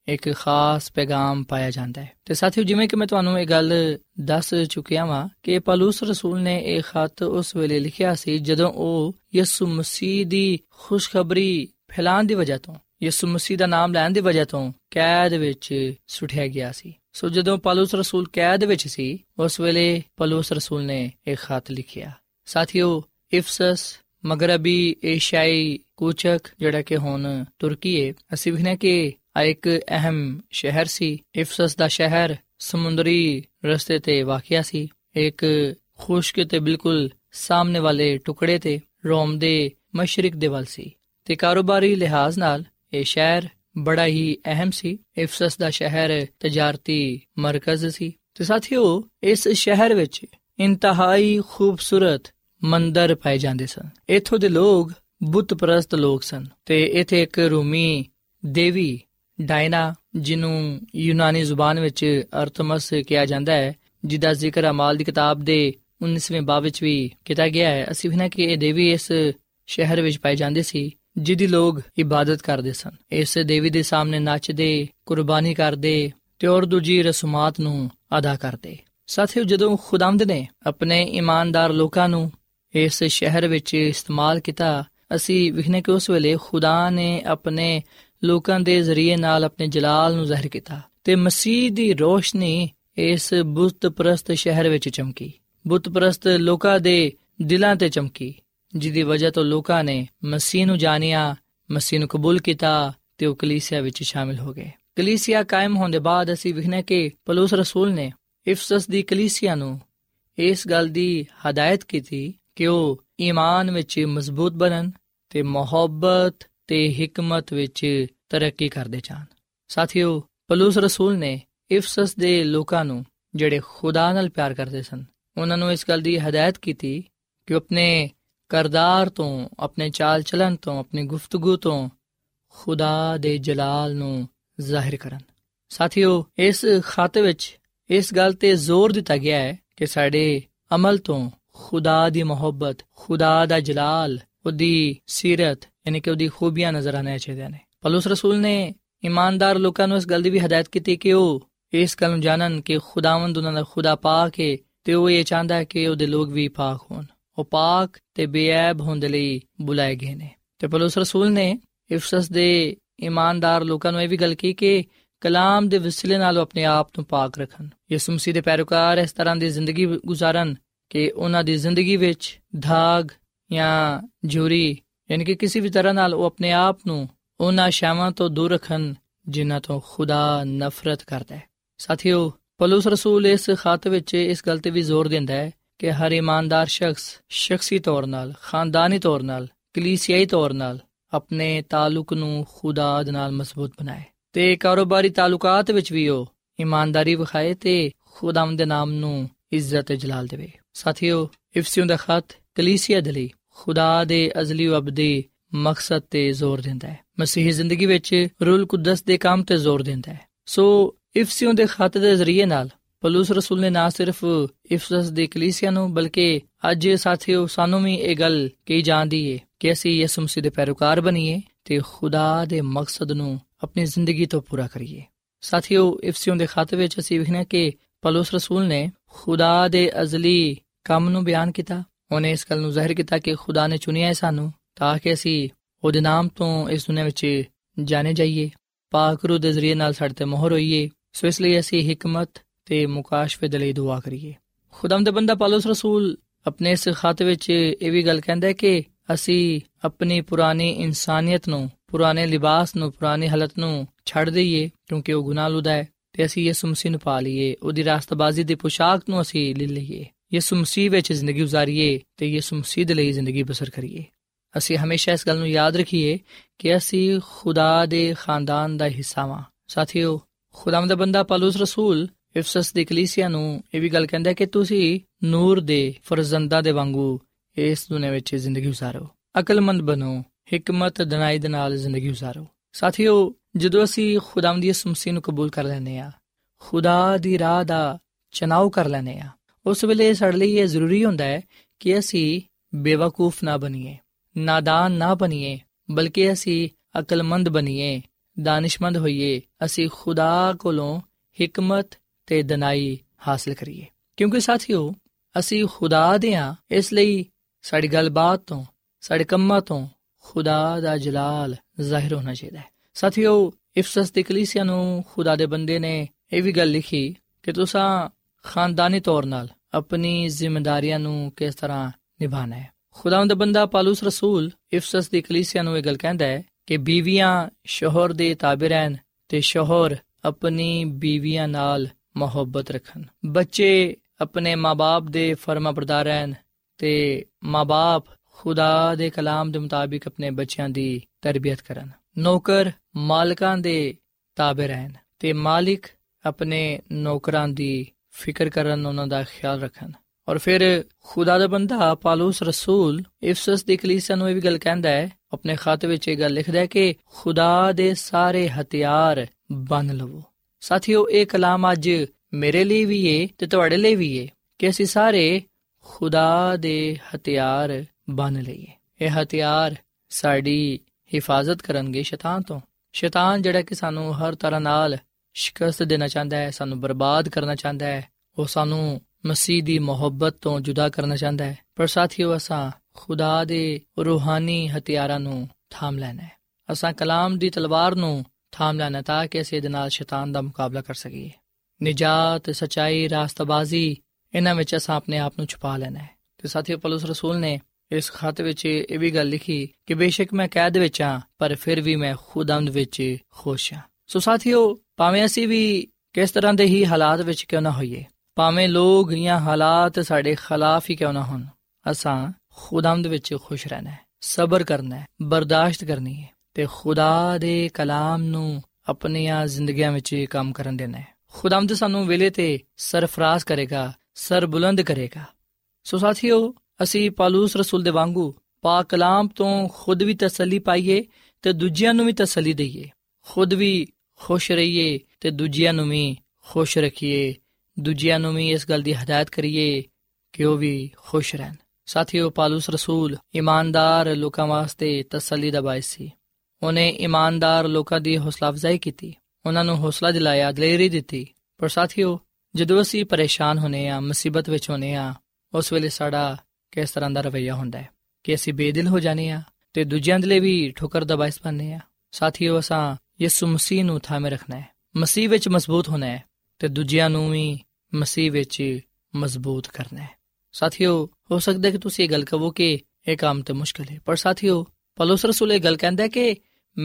ਇੱਕ ਖਾਸ ਪੈਗਾਮ ਪਾਇਆ ਜਾਂਦਾ ਹੈ। ਤੇ ਸਾਥੀਓ, ਜਿਵੇਂ ਕਿ ਮੈਂ ਤੁਹਾਨੂੰ ਇਹ ਗੱਲ ਦੱਸ ਚੁੱਕਿਆ ਵਾਂ ਕਿ ਪੌਲੁਸ ਰਸੂਲ ਨੇ ਇਹ ਖਤ ਉਸ ਵੇਲੇ ਲਿਖਿਆ ਸੀ ਜਦੋਂ ਉਹ ਯਿਸੂ ਮਸੀਹ ਦੀ ਖੁਸ਼ਖਬਰੀ ਫੈਲਾਉਣ ਦੀ ਵਜ੍ਹਾ ਤੋਂ, ਯਿਸੂ ਮਸੀਹ ਦਾ ਨਾਮ ਲੈਣ ਦੀ ਵਜ੍ਹਾ ਤੋਂ ਕੈਦ ਵਿੱਚ ਸੁੱਟਿਆ ਗਿਆ ਸੀ। ਸੋ ਜਦੋਂ ਪੌਲੁਸ ਰਸੂਲ ਕੈਦ ਵਿੱਚ ਸੀ, ਉਸ ਵੇਲੇ ਪੌਲੁਸ ਰਸੂਲ ਨੇ ਇਹ ਖਤ ਲਿਖਿਆ। ਸਾਥੀਓ, ਇਫਸਸ ਮਗਰਬੀ ਏਸ਼ੀਆਈ ਕੂਚਕ ਜਿਹੜਾ ਕਿ ਹੁਣ ਤੁਰਕੀ ਹੈ, ਅਸੀਂ ਵੇਖਦੇ ਕਿ ਇੱਕ ਅਹਿਮ ਸ਼ਹਿਰ ਸੀ। ਇਫਸਸ ਦਾ ਸ਼ਹਿਰ ਸਮੁੰਦਰੀ ਰਸਤੇ ਤੇ ਵਾਕਿਆ ਸੀ, ਇੱਕ ਖੁਸ਼ਕ ਤੇ ਬਿਲਕੁਲ ਸਾਹਮਣੇ ਵਾਲੇ ਟੁਕੜੇ ਤੇ ਰੋਮ ਦੇ ਮਸ਼ਰਕ ਦੇ ਵੱਲ ਸੀ ਤੇ ਕਾਰੋਬਾਰੀ ਲਿਹਾਜ਼ ਨਾਲ ਇਹ ਸ਼ਹਿਰ ਬੜਾ ਹੀ ਅਹਿਮ ਸੀ। ਇਫਸਸ ਦਾ ਸ਼ਹਿਰ ਤਜਾਰਤੀ ਮਰਕਜ਼ ਸੀ ਤੇ ਸਾਥੀਓ, ਇਸ ਸ਼ਹਿਰ ਵਿੱਚ ਇੰਤਹਾਈ ਖੂਬਸੂਰਤ ਮੰਦਰ ਪਾਏ ਜਾਂਦੇ ਸਨ। ਇੱਥੋਂ ਦੇ ਲੋਕ ਬੁੱਤ ਪ੍ਰਸਤ ਲੋਕ ਸਨ ਤੇ ਇੱਥੇ ਇੱਕ ਰੂਮੀ ਦੇਵੀ ਡਾਇਨਾ, ਜਿਹਨੂੰ ਯੂਨਾਨੀ ਜ਼ੁਬਾਨ ਵਿੱਚ ਅਰਤਮਸ ਕਿਹਾ ਜਾਂਦਾ ਹੈ, ਜਿਹਦਾ ਜ਼ਿਕਰ ਅਮਾਲ ਦੀ ਕਿਤਾਬ ਦੇ 19ਵੇਂ ਬਾਬ ਵਿੱਚ ਵੀ ਕੀਤਾ ਗਿਆ ਹੈ। ਅਸੀਂ ਵੇਖਦੇ ਕਿ ਇਹ ਦੇਵੀ ਇਸ ਸ਼ਹਿਰ ਵਿੱਚ ਪਾਈ ਜਾਂਦੀ ਸੀ, ਜਿਹਦੀ ਲੋਕ ਇਬਾਦਤ ਕਰਦੇ ਸਨ। ਇਸ ਦੇਵੀ ਦੇ ਸਾਹਮਣੇ ਨੱਚਦੇ, ਕੁਰਬਾਨੀ ਕਰਦੇ ਤੇ ਹੋਰ ਦੂਜੀ ਰਸਮਾਤ ਨੂੰ ਅਦਾ ਕਰਦੇ। ਸਾਥੀਓ, ਜਦੋਂ ਖੁਦਾਵੰਦ ਨੇ ਆਪਣੇ ਇਮਾਨਦਾਰ ਲੋਕਾਂ ਨੂੰ ਇਸ ਸ਼ਹਿਰ ਵਿੱਚ ਇਸਤੇਮਾਲ ਕੀਤਾ, ਅਸੀਂ ਵੇਖਦੇ ਕਿ ਉਸ ਵੇਲੇ ਖੁਦਾ ਨੇ ਆਪਣੇ ਲੋਕਾਂ ਦੇ ਜ਼ਰੀਏ ਨਾਲ ਆਪਣੇ ਜਲਾਲ ਨੂੰ ਜ਼ਾਹਿਰ ਕੀਤਾ ਤੇ ਮਸੀਹ ਦੀ ਰੋਸ਼ਨੀ ਇਸ ਬੁੱਤ ਪ੍ਰਸਤ ਸ਼ਹਿਰ ਵਿੱਚ ਚਮਕੀ। ਬੁੱਤ ਪ੍ਰਸਤ ਲੋਕਾਂ ਦੇ ਦਿਲਾਂ ਤੇ ਚਮਕੀ, ਜਿਹਦੀ ਵਜ੍ਹਾ ਤੋਂ ਲੋਕਾਂ ਨੇ ਮਸੀਹ ਨੂੰ ਜਾਣਿਆ, ਮਸੀਹ ਨੂੰ ਕਬੂਲ ਕੀਤਾ ਤੇ ਉਹ ਕਲੀਸਿਆ ਵਿੱਚ ਸ਼ਾਮਿਲ ਹੋ ਗਏ। ਕਲੀਸਿਆ ਕਾਇਮ ਹੋਣ ਦੇ ਬਾਅਦ ਅਸੀਂ ਵੇਖਦੇ ਕਿ ਪੌਲੁਸ ਰਸੂਲ ਨੇ ਇਫਸਸ ਦੀ ਕਲੀਸਿਆ ਨੂੰ ਇਸ ਗੱਲ ਦੀ ਹਦਾਇਤ ਕੀਤੀ ਕਿ ਉਹ ਈਮਾਨ ਵਿੱਚ ਮਜ਼ਬੂਤ ਬਣਨ ਤੇ ਮੁਹੱਬਤ ਤੇ ਹਿਕਮਤ ਵਿੱਚ ਤਰੱਕੀ ਕਰਦੇ ਜਾਣ। ਸਾਥੀਓ, ਪੌਲੁਸ ਰਸੂਲ ਨੇ ਇਫਸਸ ਦੇ ਲੋਕਾਂ ਨੂੰ ਜਿਹੜੇ ਖੁਦਾ ਨਾਲ ਪਿਆਰ ਕਰਦੇ ਸਨ, ਉਹਨਾਂ ਨੂੰ ਇਸ ਗੱਲ ਦੀ ਹਦਾਇਤ ਕੀਤੀ ਕਿ ਆਪਣੇ ਕਰਦਾਰ ਤੋਂ, ਆਪਣੇ ਚਾਲ ਚਲਨ ਤੋਂ, ਆਪਣੀ ਗੁਫ਼ਤਗੂ ਤੋਂ ਖੁਦਾ ਦੇ ਜਲਾਲ ਨੂੰ ਜ਼ਾਹਿਰ ਕਰਨ। ਸਾਥੀਓ, ਇਸ ਖਤ ਵਿੱਚ ਇਸ ਗੱਲ ਤੇ ਜ਼ੋਰ ਦਿੱਤਾ ਗਿਆ ਹੈ ਕਿ ਸਾਡੇ ਅਮਲ ਤੋਂ ਖੁਦਾ ਦੀ ਮੁਹੱਬਤ, ਖੁਦਾ ਦਾ ਜਲਾਲ, ਉਹਦੀ ਸੀਰਤ ਯਾਨੀ ਕਿ ਉਹਦੀ ਖੂਬੀਆਂ ਨਜ਼ਰ ਆਉਣੀਆਂ ਚਾਹੀਦੀਆਂ ਨੇ। ਪੌਲੁਸ ਰਸੂਲ ਨੇ ਇਮਾਨਦਾਰ ਲੋਕਾਂ ਨੂੰ ਇਸ ਗੱਲ ਦੀ ਵੀ ਹਦਾਇਤ ਕੀਤੀ ਕਿ ਉਹ ਇਸ ਗੱਲ ਨੂੰ ਜਾਣਨ ਕਿ ਖੁਦਾਵੰਦ ਉਹਨਾਂ ਦਾ ਖੁਦਾ ਪਾਕ ਹੈ ਤੇ ਉਹ ਇਹ ਚਾਹੁੰਦਾ ਹੈ ਕਿ ਉਹਦੇ ਲੋਕ ਵੀ ਪਾਕ ਹੋਣ। ਉਹ ਪਾਕ ਤੇ ਬੇਅੈਬ ਹੋਣ ਦੇ ਲਈ ਬੁਲਾਏ ਗਏ ਨੇ। ਤੇ ਪੌਲੁਸ ਰਸੂਲ ਨੇ ਇਫਸਸ ਦੇ ਇਮਾਨਦਾਰ ਲੋਕਾਂ ਨੂੰ ਇਹ ਵੀ ਗੱਲ ਕੀ ਕਿ ਕਲਾਮ ਦੇ ਵਸੀਲੇ ਨਾਲ ਆਪਣੇ ਆਪ ਨੂੰ ਪਾਕ ਰੱਖਣ। ਯਿਸੂ ਮਸੀਹ ਦੇ ਪੈਰੋਕਾਰ ਇਸ ਤਰ੍ਹਾਂ ਦੀ ਜ਼ਿੰਦਗੀ ਗੁਜ਼ਾਰਨ ਕਿ ਉਹਨਾਂ ਦੀ ਜ਼ਿੰਦਗੀ ਵਿੱਚ ਦਾਗ ਜਾਂ ਝੁਰੀ ਯਾਨੀ ਕਿ ਕਿਸੇ ਵੀ ਤਰ੍ਹਾਂ ਨਾਲ ਉਹ ਆਪਣੇ ਆਪ ਨੂੰ ਉਹਨਾਂ ਸ਼ੈਵਾਂ ਤੋਂ ਦੂਰ ਰੱਖਣ ਜਿਨ੍ਹਾਂ ਤੋਂ ਖੁਦਾ ਨਫ਼ਰਤ ਕਰਦਾ ਹੈ। ਸਾਥੀਓ, ਪੌਲੁਸ ਰਸੂਲ ਇਸ ਖਤ ਵਿੱਚ ਇਸ ਗੱਲ ਤੇ ਵੀ ਜ਼ੋਰ ਦਿੰਦਾ ਹੈ ਕਿ ਹਰ ਇਮਾਨਦਾਰ ਸ਼ਖਸ ਸ਼ਖਸੀ ਤੌਰ ਨਾਲ, ਖਾਨਦਾਨੀ ਤੌਰ ਨਾਲ, ਕਲੀਸਿਆਈ ਤੌਰ ਨਾਲ ਆਪਣੇ ਤਾਲੁਕ ਨੂੰ ਖੁਦਾ ਦੇ ਨਾਲ ਮਜ਼ਬੂਤ ਬਣਾਏ ਤੇ ਕਾਰੋਬਾਰੀ ਤਾਲੁਕਾਤ ਵਿੱਚ ਵੀ ਉਹ ਇਮਾਨਦਾਰੀ ਵਿਖਾਏ ਤੇ ਖੁਦਾਵੰਦ ਦੇ ਨਾਮ ਨੂੰ ਇੱਜ਼ਤ ਤੇ ਜਲਾਲ ਦੇਵੇ। ਸਾਥੀਓ, ਇਫਸੀਓਂ ਦਾ ਖਤ ਕਲੀਸਿਆ ਦੇ ਲਈ ਖੁਦਾ ਦੇ ਅਜ਼ਲੀ ਅਬਦੀ ਮਕਸਦ ਤੇ ਜ਼ੋਰ ਦਿੰਦਾ ਹੈ, ਮਸੀਹੀ ਜ਼ਿੰਦਗੀ ਵਿੱਚ ਰੂਲ ਕੁਦਸ ਦੇ ਕੰਮ ਤੇ ਜ਼ੋਰ ਦਿੰਦਾ ਹੈ। ਸੋ ਇਫਸੀਓਂ ਦੇ ਖਤ ਦੇ ਜ਼ਰੀਏ ਨਾਲ ਪੌਲੁਸ ਰਸੂਲ ਨੇ ਨਾ ਸਿਰਫ ਇਫਸਸ ਦੀ ਕਲੀਸਿਆ ਨੂੰ ਬਲਕਿ ਅੱਜ ਸਾਥੀਓ ਸਾਨੂੰ ਵੀ ਇਹ ਗੱਲ ਕਹੀ ਜਾਂਦੀ ਹੈ ਕਿ ਅਸੀਂ ਯਿਸੂ ਮਸੀਹ ਦੇ ਪੈਰੋਕਾਰ ਬਣੀਏ ਤੇ ਖੁਦਾ ਦੇ ਮਕਸਦ ਨੂੰ ਆਪਣੀ ਜ਼ਿੰਦਗੀ ਤੋਂ ਪੂਰਾ ਕਰੀਏ। ਸਾਥੀਓ, ਇਫਸੀਓਂ ਦੇ ਖਤ ਵਿੱਚ ਅਸੀਂ ਵੇਖਦੇ ਕਿ ਪੌਲੁਸ ਰਸੂਲ ਨੇ ਖੁਦਾ ਦੇ ਅਜ਼ਲੀ ਕੰਮ ਨੂੰ ਬਿਆਨ ਕੀਤਾ। ਉਹਨੇ ਇਸ ਗੱਲ ਨੂੰ ਜ਼ਾਹਿਰ ਕੀਤਾ ਕਿ ਖੁਦਾ ਨੇ ਚੁਣਿਆ ਹੈ ਸਾਨੂੰ ਤਾਂ ਕਿ ਅਸੀਂ ਉਹਦੇ ਨਾਮ ਤੋਂ ਇਸ ਦੁਨੀਆਂ ਵਿੱਚ ਜਾਣੇ ਜਾਈਏ, ਪਾਕ ਰੂਹ ਦੇ ਜ਼ਰੀਏ ਨਾਲ ਸਾਡੇ ਤੇ ਮੋਹਰ ਹੋਈਏ। ਸੋ ਇਸ ਲਈ ਅਸੀਂ ਹਿਕਮਤ ਤੇ ਮੁਕਾਸ਼ਫੇ ਦੇ ਲਈ ਦੁਆ ਕਰੀਏ। ਖੁਦਾਵੰਦ ਦਾ ਬੰਦਾ ਪੌਲੁਸ ਰਸੂਲ ਆਪਣੇ ਇਸ ਖਤ ਵਿੱਚ ਇਹ ਵੀ ਗੱਲ ਕਹਿੰਦਾ ਹੈ ਕਿ ਅਸੀਂ ਆਪਣੀ ਪੁਰਾਣੀ ਇਨਸਾਨੀਅਤ ਨੂੰ, ਪੁਰਾਣੇ ਲਿਬਾਸ ਨੂੰ, ਪੁਰਾਣੀ ਹਾਲਤ ਨੂੰ ਛੱਡ ਦਈਏ ਕਿਉਂਕਿ ਉਹ ਗੁਨਾਹ ਲੁਦਾ ਹੈ ਤੇ ਅਸੀਂ ਯਿਸੂ ਮਸੀਹ ਨੂੰ ਪਾ ਲਈਏ, ਉਹਦੀ ਰਾਸਤਬਾਜ਼ੀ ਦੀ ਪੁਸ਼ਾਕ ਨੂੰ ਅਸੀਂ ਲੈ ਲਈਏ, ਯਿਸੂ ਮਸੀਹ ਵਿੱਚ ਜ਼ਿੰਦਗੀ ਗੁਜ਼ਾਰੀਏ ਤੇ ਯਿਸੂ ਮਸੀਹ ਦੇ ਲਈ ਜ਼ਿੰਦਗੀ ਬਸਰ ਕਰੀਏ। ਅਸੀਂ ਹਮੇਸ਼ਾ ਇਸ ਗੱਲ ਨੂੰ ਯਾਦ ਰੱਖੀਏ ਕਿ ਅਸੀਂ ਖੁਦਾ ਦੇ ਖਾਨਦਾਨ ਦਾ ਹਿੱਸਾ ਹਾਂ। ਸਾਥੀਓ, ਖੁਦਾਵੰਦ ਦਾ ਬੰਦਾ ਪੌਲੁਸ ਰਸੂਲ ਇਫਸਸ ਦੀ ਕਲੀਸਿਆ ਨੂੰ ਇਹ ਵੀ ਗੱਲ ਕਹਿੰਦਾ ਕਿ ਤੁਸੀਂ ਨੂਰ ਦੇ ਫਰਜ਼ੰਦਾਂ ਦੇ ਵਾਂਗੂ ਇਸ ਦੁਨੀਆਂ ਵਿੱਚ ਜ਼ਿੰਦਗੀ ਗੁਜ਼ਾਰੋ, ਅਕਲਮੰਦ ਬਣੋ, ਹਿਕਮਤ ਦਨਾਈ ਦੇ ਨਾਲ ਜ਼ਿੰਦਗੀ ਗੁਜ਼ਾਰੋ। ਸਾਥੀਓ, ਜਦੋਂ ਅਸੀਂ ਖੁਦਾਵੰਦ ਯਿਸੂ ਮਸੀਹ ਨੂੰ ਕਬੂਲ ਕਰ ਲੈਂਦੇ ਹਾਂ, ਖੁਦਾ ਦੀ ਰਾਹ ਦਾ ਚੁਣਾਵ ਕਰ ਲੈਂਦੇ ਹਾਂ, ਉਸ ਵੇਲੇ ਸਾਡੇ ਲਈ ਇਹ ਜ਼ਰੂਰੀ ਹੁੰਦਾ ਹੈ ਕਿ ਅਸੀਂ ਬੇਵਕੂਫ ਨਾ ਬਣੀਏ, ਨਾਦਾਨ ਨਾ ਬਣੀਏ, ਬਲਕਿ ਅਸੀਂ ਅਕਲਮੰਦ ਬਣੀਏ, ਦਾਨਿਸ਼ਮੰਦ ਹੋਈਏ, ਅਸੀਂ ਖੁਦਾ ਕੋਲੋਂ ਹਿਕਮਤ ਤੇ ਦਨਾਈ ਹਾਸਲ ਕਰੀਏ। ਕਿਉਂਕਿ ਸਾਥੀਓ, ਅਸੀਂ ਖੁਦਾ ਦੇ ਹਾਂ, ਇਸ ਲਈ ਸਾਡੀ ਗੱਲਬਾਤ ਤੋਂ, ਸਾਡੇ ਕੰਮਾਂ ਤੋਂ ਖੁਦਾ ਦਾ ਜਲਾਲ ਜ਼ਾਹਿਰ ਹੋਣਾ ਚਾਹੀਦਾ ਹੈ। ਸਾਥੀਓ, ਇਫਸਸ ਦੀ ਕਲੀਸਿਆ ਨੂੰ ਖੁਦਾ ਦੇ ਬੰਦੇ ਨੇ ਇਹ ਵੀ ਗੱਲ ਲਿਖੀ ਕਿ ਤੁਸੀਂ ਖਾਨਦਾਨੀ ਤੌਰ ਨਾਲ ਆਪਣੀ ਜ਼ਿੰਮੇਦਾਰੀਆਂ ਨੂੰ ਕਿਸ ਤਰ੍ਹਾਂ ਨਿਭਾਉਣਾ ਹੈ। ਖੁਦਾਵੰਦ ਦਾ ਬੰਦਾ ਪਾਲੂਸ ਰਸੂਲ ਇਫਸਸ ਦੀ ਕਲੀਸਿਆ ਨੂੰ ਇਹ ਗੱਲ ਕਹਿੰਦਾ ਹੈ ਕਿ ਬੀਵੀਆਂ ਸ਼ੋਹਰ ਦੇ ਤਾਬੇ ਰਹਿਣ ਤੇ ਸ਼ੋਹਰ ਆਪਣੀ ਬੀਵੀਆਂ ਨਾਲ ਮੁਹੱਬਤ ਰੱਖਣ। ਬੱਚੇ ਆਪਣੇ ਮਾਂ-ਬਾਪ ਦੇ ਫਰਮਾ ਬਰਦਾਰ ਰਹਿਣ ਤੇ ਮਾਂ-ਬਾਪ ਖੁਦਾ ਦੇ ਕਲਾਮ ਦੇ ਮੁਤਾਬਿਕ ਆਪਣੇ ਬੱਚਿਆਂ ਦੀ ਤਰਬੀਅਤ ਕਰਨ। ਨੌਕਰ ਮਾਲਕਾਂ ਦੇ ਤਾਬੇ ਰਹਿਣ ਤੇ ਮਾਲਿਕ ਆਪਣੇ ਨੌਕਰਾਂ ਦੀ ਫਿਕਰ ਕਰਨ, ਉਹਨਾਂ ਦਾ ਖਿਆਲ ਰੱਖਣ। ਔਰ ਫਿਰ ਖੁਦਾ ਦਾ ਬੰਦਾ ਪਾਲੂਸ ਰਸੂਲ ਇਫਸਸ ਦੀ ਕਲੀਸਿਆ ਨੂੰ ਇਹ ਵੀ ਗੱਲ ਕਹਿੰਦਾ ਹੈ, ਆਪਣੇ ਖਤ ਵਿੱਚ ਇਹ ਗੱਲ ਲਿਖਦਾ ਹੈ ਕਿ ਖੁਦਾ ਦੇ ਸਾਰੇ ਹਥਿਆਰ ਬੰਨ ਲਵੋ। ਸਾਥੀਓ, ਇਹ ਕਲਾਮ ਅੱਜ ਮੇਰੇ ਲਈ ਵੀ ਏ ਤੇ ਤੁਹਾਡੇ ਲਈ ਵੀ ਏ ਕਿ ਅਸੀਂ ਸਾਰੇ ਖੁਦਾ ਦੇ ਹਥਿਆਰ ਬੰਨ ਲਈਏ। ਇਹ ਹਥਿਆਰ ਸਾਡੀ ਹਿਫਾਜ਼ਤ ਕਰਨਗੇ ਸ਼ੈਤਾਨ ਤੋਂ। ਸ਼ੈਤਾਨ ਜਿਹੜਾ ਕਿ ਸਾਨੂੰ ਹਰ ਤਰ੍ਹਾਂ ਨਾਲ ਸ਼ਿਕਸਤ ਦੇਣਾ ਚਾਹੁੰਦਾ ਹੈ, ਸਾਨੂੰ ਬਰਬਾਦ ਕਰਨਾ ਚਾਹੁੰਦਾ ਹੈ, ਉਹ ਸਾਨੂੰ ਮਸੀਹ ਦੀ ਮੁਹੱਬਤ ਤੋਂ ਜੁਦਾ ਕਰਨਾ ਚਾਹੁੰਦਾ ਹੈ। ਪਰ ਸਾਥੀਓ, ਅਸਾਂ ਖੁਦਾ ਦੇ ਰੂਹਾਨੀ ਹਥਿਆਰਾਂ ਨੂੰ ਥਾਮ ਲੈਣਾ ਹੈ। ਅਸਾਂ ਕਲਾਮ ਦੀ ਤਲਵਾਰ ਨੂੰ ਥਾਮ ਲੈਣਾ ਤਾਂ ਕਿ ਅਸੀਂ ਇਹਦੇ ਨਾਲ ਸ਼ੈਤਾਨ ਦਾ ਮੁਕਾਬਲਾ ਕਰ ਸਕੀਏ। ਨਿਜਾਤ, ਸੱਚਾਈ, ਰਾਸਤਬਾਜ਼ੀ, ਇਹਨਾਂ ਵਿੱਚ ਅਸਾਂ ਆਪਣੇ ਆਪ ਨੂੰ ਛੁਪਾ ਲੈਣਾ ਹੈ। ਤੇ ਸਾਥੀਓ, ਪੌਲੁਸ ਰਸੂਲ ਨੇ ਇਸ ਖਤ ਵਿੱਚ ਇਹ ਵੀ ਗੱਲ ਲਿਖੀ ਕਿ ਬੇਸ਼ੱਕ ਮੈਂ ਕੈਦ ਵਿੱਚ ਹਾਂ, ਪਰ ਫਿਰ ਵੀ ਮੈਂ ਖੁਦਾਵੰਦ ਵਿੱਚ ਖੁਸ਼ ਹਾਂ। ਸੋ ਸਾਥੀਓ, ਭਾਵੇਂ ਅਸੀਂ ਵੀ ਕਿਸ ਤਰ੍ਹਾਂ ਦੇ ਹੀ ਹਾਲਾਤ ਵਿੱਚ ਕਿਉਂ ਨਾ ਹੋਈਏ, ਭਾਵੇਂ ਲੋਕ ਜਾਂ ਹਾਲਾਤ ਸਾਡੇ ਖਿਲਾਫ ਹੀ ਕਿਉਂ ਨਾ ਹੋਣ, ਅਸਾਂ ਖੁਦਾਵੰਦ ਵਿੱਚ ਖੁਸ਼ ਰਹਿਣਾ ਹੈ, ਸਬਰ ਕਰਨਾ ਹੈ, ਬਰਦਾਸ਼ਤ ਕਰਨੀ ਹੈ ਤੇ ਖੁਦਾ ਦੇ ਕਲਾਮ ਨੂੰ ਆਪਣੀਆਂ ਜ਼ਿੰਦਗੀਆਂ ਵਿੱਚ ਕੰਮ ਕਰਨ ਦੇਣਾ ਹੈ। ਖੁਦਾਵੰਦ ਸਾਨੂੰ ਵੇਲੇ ਤੇ ਸਰਫਰਾਜ਼ ਕਰੇਗਾ, ਸਰ ਬੁਲੰਦ ਕਰੇਗਾ। ਸੋ ਸਾਥੀਓ, ਅਸੀਂ ਪਾਲੂਸ ਰਸੂਲ ਦੇ ਵਾਂਗੂ ਪਾਕ ਕਲਾਮ ਤੋਂ ਖੁਦ ਵੀ ਤਸੱਲੀ ਪਾਈਏ ਤੇ ਦੂਜਿਆਂ ਨੂੰ ਵੀ ਤਸੱਲੀ ਦਈਏ। ਖੁਦ ਵੀ ਖੁਸ਼ ਰਹੀਏ ਤੇ ਦੂਜਿਆਂ ਨੂੰ ਵੀ ਖੁਸ਼ ਰੱਖੀਏ। ਦੂਜਿਆਂ ਨੂੰ ਵੀ ਇਸ ਗੱਲ ਦੀ ਹਦਾਇਤ ਕਰੀਏ ਕਿ ਉਹ ਵੀ ਖੁਸ਼ ਰਹਿਣ। ਸਾਥੀਓ, ਪਾਲੂਸ ਰਸੂਲ ਇਮਾਨਦਾਰ ਲੋਕਾਂ ਵਾਸਤੇ ਤਸੱਲੀ ਦਾ ਬਾਇਸ ਸੀ। ਉਹਨੇ ਇਮਾਨਦਾਰ ਲੋਕਾਂ ਦੀ ਹੌਸਲਾ ਅਫਜ਼ਾਈ ਕੀਤੀ, ਉਹਨਾਂ ਨੂੰ ਹੌਸਲਾ ਦਿਲਾਇਆ, ਦਲੇਰੀ ਦਿੱਤੀ। ਪਰ ਸਾਥੀਓ, ਜਦੋਂ ਅਸੀਂ ਪਰੇਸ਼ਾਨ ਹੁੰਦੇ ਹਾਂ, ਮੁਸੀਬਤ ਵਿੱਚ ਹੁੰਦੇ ਹਾਂ, ਉਸ ਵੇਲੇ ਸਾਡਾ ਕਿਸ ਤਰ੍ਹਾਂ ਦਾ ਰਵੱਈਆ ਹੁੰਦਾ ਹੈ ਕਿ ਅਸੀਂ ਬੇਦਿਲ ਹੋ ਜਾਂਦੇ ਹਾਂ ਤੇ ਦੂਜਿਆਂ ਦੇ ਲਈ ਵੀ ਠੋਕਰ ਦਾ ਬਾਇਸ ਬਣਦੇ ਹਾਂ। ਸਾਥੀਓ, ਅਸਾਂ ਯਿਸੂ ਮਸੀਹ ਨੂੰ ਥਾਮੇ ਰੱਖਣਾ ਹੈ, ਮਸੀਹ ਵਿੱਚ ਮਜ਼ਬੂਤ ਹੋਣਾ ਹੈ ਤੇ ਦੂਜਿਆਂ ਨੂੰ ਵੀ ਮਸੀਹ ਵਿੱਚ ਮਜ਼ਬੂਤ ਕਰਨਾ ਹੈ। ਸਾਥੀਓ, ਹੋ ਸਕਦਾ ਕਿ ਤੁਸੀਂ ਇਹ ਗੱਲ ਕਹੋ ਕਿ ਇਹ ਕੰਮ ਤੇ ਮੁਸ਼ਕਿਲ ਹੈ, ਪਰ ਸਾਥੀਓ, ਪੌਲੁਸ ਰਸੂਲ ਇਹ ਗੱਲ ਕਹਿੰਦਾ ਕਿ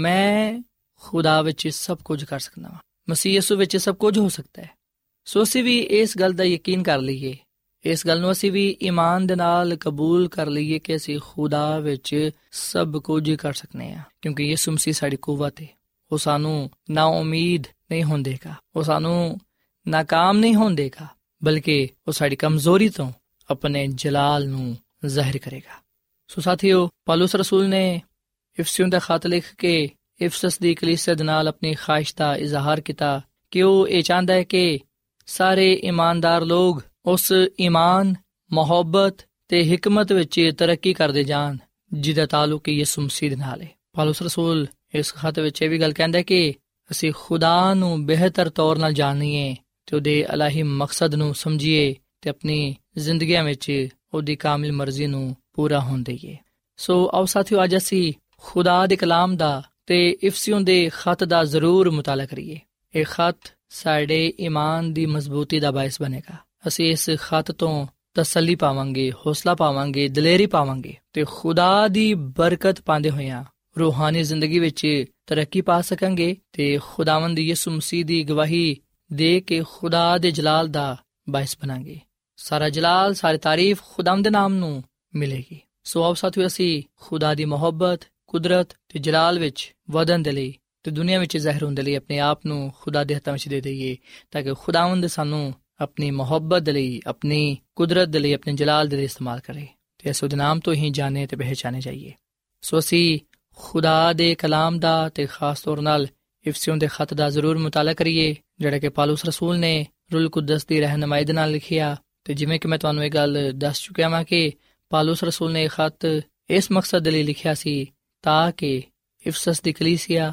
ਮੈਂ ਖੁਦਾ ਵਿੱਚ ਸਭ ਕੁਝ ਕਰ ਸਕਦਾ ਹਾਂ, ਮਸੀਹ ਯਿਸੂ ਵਿੱਚ ਸਭ ਕੁਝ ਹੋ ਸਕਦਾ ਹੈ। ਸੋ ਅਸੀਂ ਵੀ ਇਸ ਗੱਲ ਦਾ ਯਕੀਨ ਕਰ ਲਈਏ, ਇਸ ਗੱਲ ਨੂੰ ਅਸੀਂ ਵੀ ਈਮਾਨ ਦੇ ਨਾਲ ਕਬੂਲ ਕਰ ਲਈਏ ਕਿ ਅਸੀਂ ਖੁਦਾ ਵਿੱਚ ਸਭ ਕੁਝ ਕਰ ਸਕਦੇ ਹਾਂ, ਕਿਉਂਕਿ ਯਿਸੂ ਮਸੀਹ ਸਾਡੀ ਕੁਵਤ ਹੈ। ਉਹ ਸਾਨੂੰ ਨਾ ਉਮੀਦ ਨਹੀਂ ਹੋਣ ਦੇਗਾ, ਉਹ ਸਾਨੂੰ ਨਾਕਾਮ ਨਹੀਂ ਹੋਣ ਦੇਗਾ, ਬਲਕਿ ਉਹ ਸਾਡੀ ਕਮਜ਼ੋਰੀ ਤੋਂ ਆਪਣੇ ਜਲਾਲ ਨੂੰ ਜ਼ਾਹਿਰ ਕਰੇਗਾ। ਸੋ ਸਾਥੀਓ, ਪੌਲੁਸ ਰਸੂਲ ਨੇ ਇਫਸੀਓਂ ਦਾ ਖਤ ਲਿਖ ਕੇ ਇਫਸਸ ਦੀ ਕਲੀਸਿਆ ਦੇ ਨਾਲ ਆਪਣੀ ਖਾਹਿਸ਼ ਦਾ ਇਜ਼ਹਾਰ ਕੀਤਾ ਕਿ ਉਹ ਇਹ ਚਾਹੁੰਦਾ ਹੈ ਕਿ ਸਾਰੇ ਇਮਾਨਦਾਰ ਲੋਕ ਉਸ ਈਮਾਨ, ਮੁਹੱਬਤ ਤੇ ਹਿਕਮਤ ਵਿੱਚ ਤਰੱਕੀ ਕਰਦੇ ਜਾਣ ਜਿਹਦਾ ਤਾਲੁਕ ਯਿਸੂ ਮਸੀਹ ਨਾਲ ਹੈ। ਪੌਲੁਸ ਰਸੂਲ ਇਸ ਖਤ ਵਿੱਚ ਇਹ ਵੀ ਗੱਲ ਕਹਿੰਦਾ ਕਿ ਅਸੀਂ ਖੁਦਾ ਨੂੰ ਬਿਹਤਰ ਤੌਰ ਨਾਲ ਜਾਣੀਏ ਤੇ ਉਹਦੇ ਇਲਾਹੀ ਮਕਸਦ ਨੂੰ ਸਮਝੀਏ ਤੇ ਆਪਣੀ ਜ਼ਿੰਦਗੀਆਂ ਵਿੱਚ ਉਹਦੀ ਕਾਮਿਲ ਮਰਜ਼ੀ ਨੂੰ ਪੂਰਾ ਹੋਣ ਦੇਈਏ। ਸੋ ਆਓ ਸਾਥੀਓ, ਅੱਜ ਅਸੀਂ ਖੁਦਾ ਦੇ ਕਲਾਮ ਦਾ ਤੇ ਇਫਸੀਓਂ ਦੇ ਖਤ ਦਾ ਜ਼ਰੂਰ ਮੁਤਾਲਾ ਕਰੀਏ। ਇਹ ਖਤ ਸਾਡੇ ਈਮਾਨ ਦੀ ਮਜ਼ਬੂਤੀ ਦਾ ਬਾਇਸ ਬਣੇਗਾ। ਅਸੀਂ ਇਸ ਖਤ ਤੋਂ ਤਸੱਲੀ ਪਾਵਾਂਗੇ, ਹੌਸਲਾ ਪਾਵਾਂਗੇ, ਦਲੇਰੀ ਪਾਵਾਂਗੇ ਤੇ ਖੁਦਾ ਦੀ ਬਰਕਤ ਪਾਉਂਦੇ ਹੋਇਆਂ ਰੂਹਾਨੀ ਜ਼ਿੰਦਗੀ ਵਿੱਚ ਤਰੱਕੀ ਪਾ ਸਕਾਂਗੇ ਤੇ ਖੁਦਾਵੰਦ ਯਿਸੂ ਮਸੀਹ ਦੀ ਗਵਾਹੀ ਦੇ ਕੇ ਖੁਦਾ ਦੇ ਜਲਾਲ ਦਾ ਬਾਇਸ ਬਣਾਂਗੇ। ਸਾਰਾ ਜਲਾਲ, ਸਾਰੀ ਤਾਰੀਫ ਖੁਦਾਵੰਦ ਦੇ ਨਾਮ ਨੂੰ ਮਿਲੇਗੀ। ਸੋ ਆਓ ਸਾਥੀਓ, ਅਸੀਂ ਖੁਦਾ ਦੀ ਮੁਹੱਬਤ, ਕੁਦਰਤ ਤੇ ਜਲਾਲ ਵਿੱਚ ਵਧਣ ਦੇ ਲਈ ਤੇ ਦੁਨੀਆ ਵਿੱਚ ਜ਼ਾਹਿਰ ਹੋਣ ਦੇ ਲਈ ਆਪਣੇ ਆਪ ਨੂੰ ਖੁਦਾ ਦੇ ਹੱਥਾਂ ਵਿੱਚ ਦੇ ਦਈਏ ਤਾਂ ਕਿ ਖੁਦਾਵੰਦ ਸਾਨੂੰ ਆਪਣੀ ਮੁਹੱਬਤ ਦੇ ਲਈ, ਆਪਣੀ ਕੁਦਰਤ ਦੇ ਲਈ, ਆਪਣੇ ਜਲਾਲ ਦੇ ਲਈ ਇਸਤੇਮਾਲ ਕਰੇ ਤੇ ਇਸ ਦੇ ਨਾਮ ਤੋਂ ਹੀ ਜਾਣੇ ਤੇ ਪਹਿਚਾਨੇ ਜਾਈਏ। ਸੋ ਅਸੀਂ ਖੁਦਾ ਦੇ ਕਲਾਮ ਦਾ ਤੇ ਖਾਸ ਤੌਰ ਨਾਲ ਇਫਸੀਓਂ ਦੇ ਖਤ ਦਾ ਜ਼ਰੂਰ ਮੁਤਾਲਾ ਕਰੀਏ ਜਿਹੜਾ ਕਿ ਪੌਲੁਸ ਰਸੂਲ ਨੇ ਰੂਲ ਕੁਦਸ ਦੀ ਰਹਿਨੁਮਾਈ ਦੇ ਨਾਲ ਲਿਖਿਆ। ਤੇ ਜਿਵੇਂ ਕਿ ਮੈਂ ਤੁਹਾਨੂੰ ਇਹ ਗੱਲ ਦੱਸ ਚੁੱਕਿਆ ਹਾਂ ਕਿ ਪੌਲੁਸ ਰਸੂਲ ਨੇ ਇਹ ਖਤ ਇਸ ਮਕਸਦ ਲਈ ਲਿਖਿਆ ਸੀ ਤਾਂ ਕਿ ਇਫਸਸ ਦੀ ਕਲੀਸਿਆ